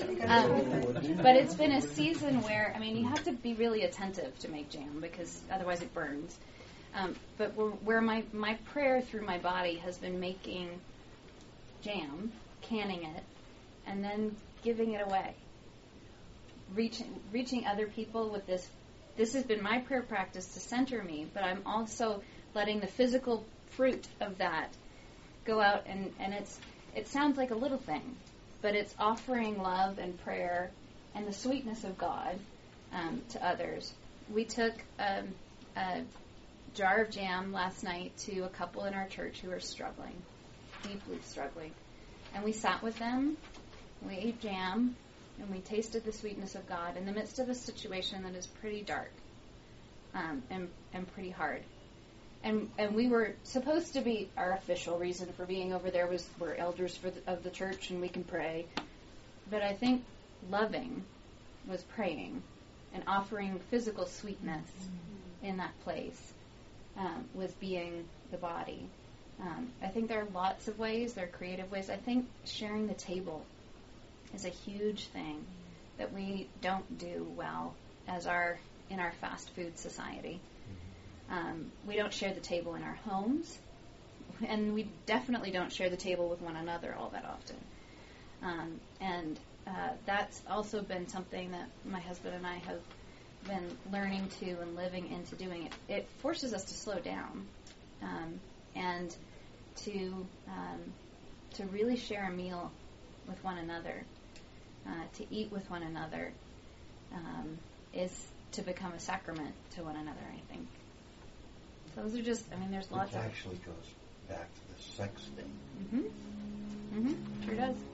Um, but it's been a season where, I mean, you have to be really attentive to make jam because otherwise it burns. Um, but where, where my, my prayer through my body has been making jam, canning it, and then giving it away. Reaching, reaching other people with this. This has been my prayer practice to center me, but I'm also letting the physical fruit of that go out, and, and it's it sounds like a little thing, but it's offering love and prayer and the sweetness of God um, to others. We took um, a jar of jam last night to a couple in our church who are struggling, deeply struggling, and we sat with them, we ate jam, and we tasted the sweetness of God in the midst of a situation that is pretty dark um, and and pretty hard. And and we were supposed to be, our official reason for being over there was we're elders for the, of the church and we can pray. But I think loving was praying and offering physical sweetness mm-hmm. in that place um, was being the body. Um, I think there are lots of ways, there are creative ways. I think sharing the table is a huge thing that we don't do well as our in our fast food society. Um, we don't share the table in our homes, and we definitely don't share the table with one another all that often. Um, and uh, that's also been something that my husband and I have been learning to and living into doing. It, it forces us to slow down um, and to um, to really share a meal with one another. Uh, to eat with one another um, is to become a sacrament to one another, I think. So those are just, I mean, there's lots Which of... actually goes back to the sex thing. Mm-hmm. Mm-hmm. Sure does.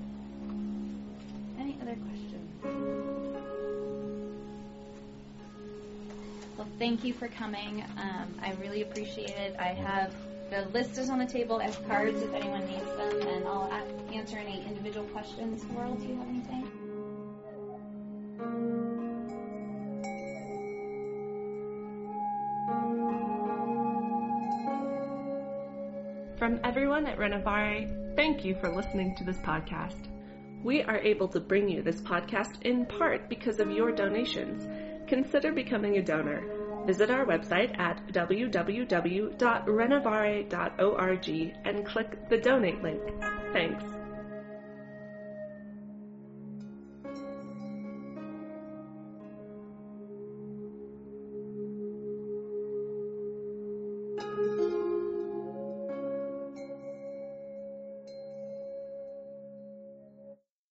Any other questions? Well, thank you for coming. Um, I really appreciate it. I have... The list is on the table. I have cards if anyone needs them, and I'll a- answer any individual questions. Laurel, do you have anything? From everyone at Renovare, thank you for listening to this podcast. We are able to bring you this podcast in part because of your donations. Consider becoming a donor. Visit our website at w w w dot renovare dot org and click the donate link. Thanks.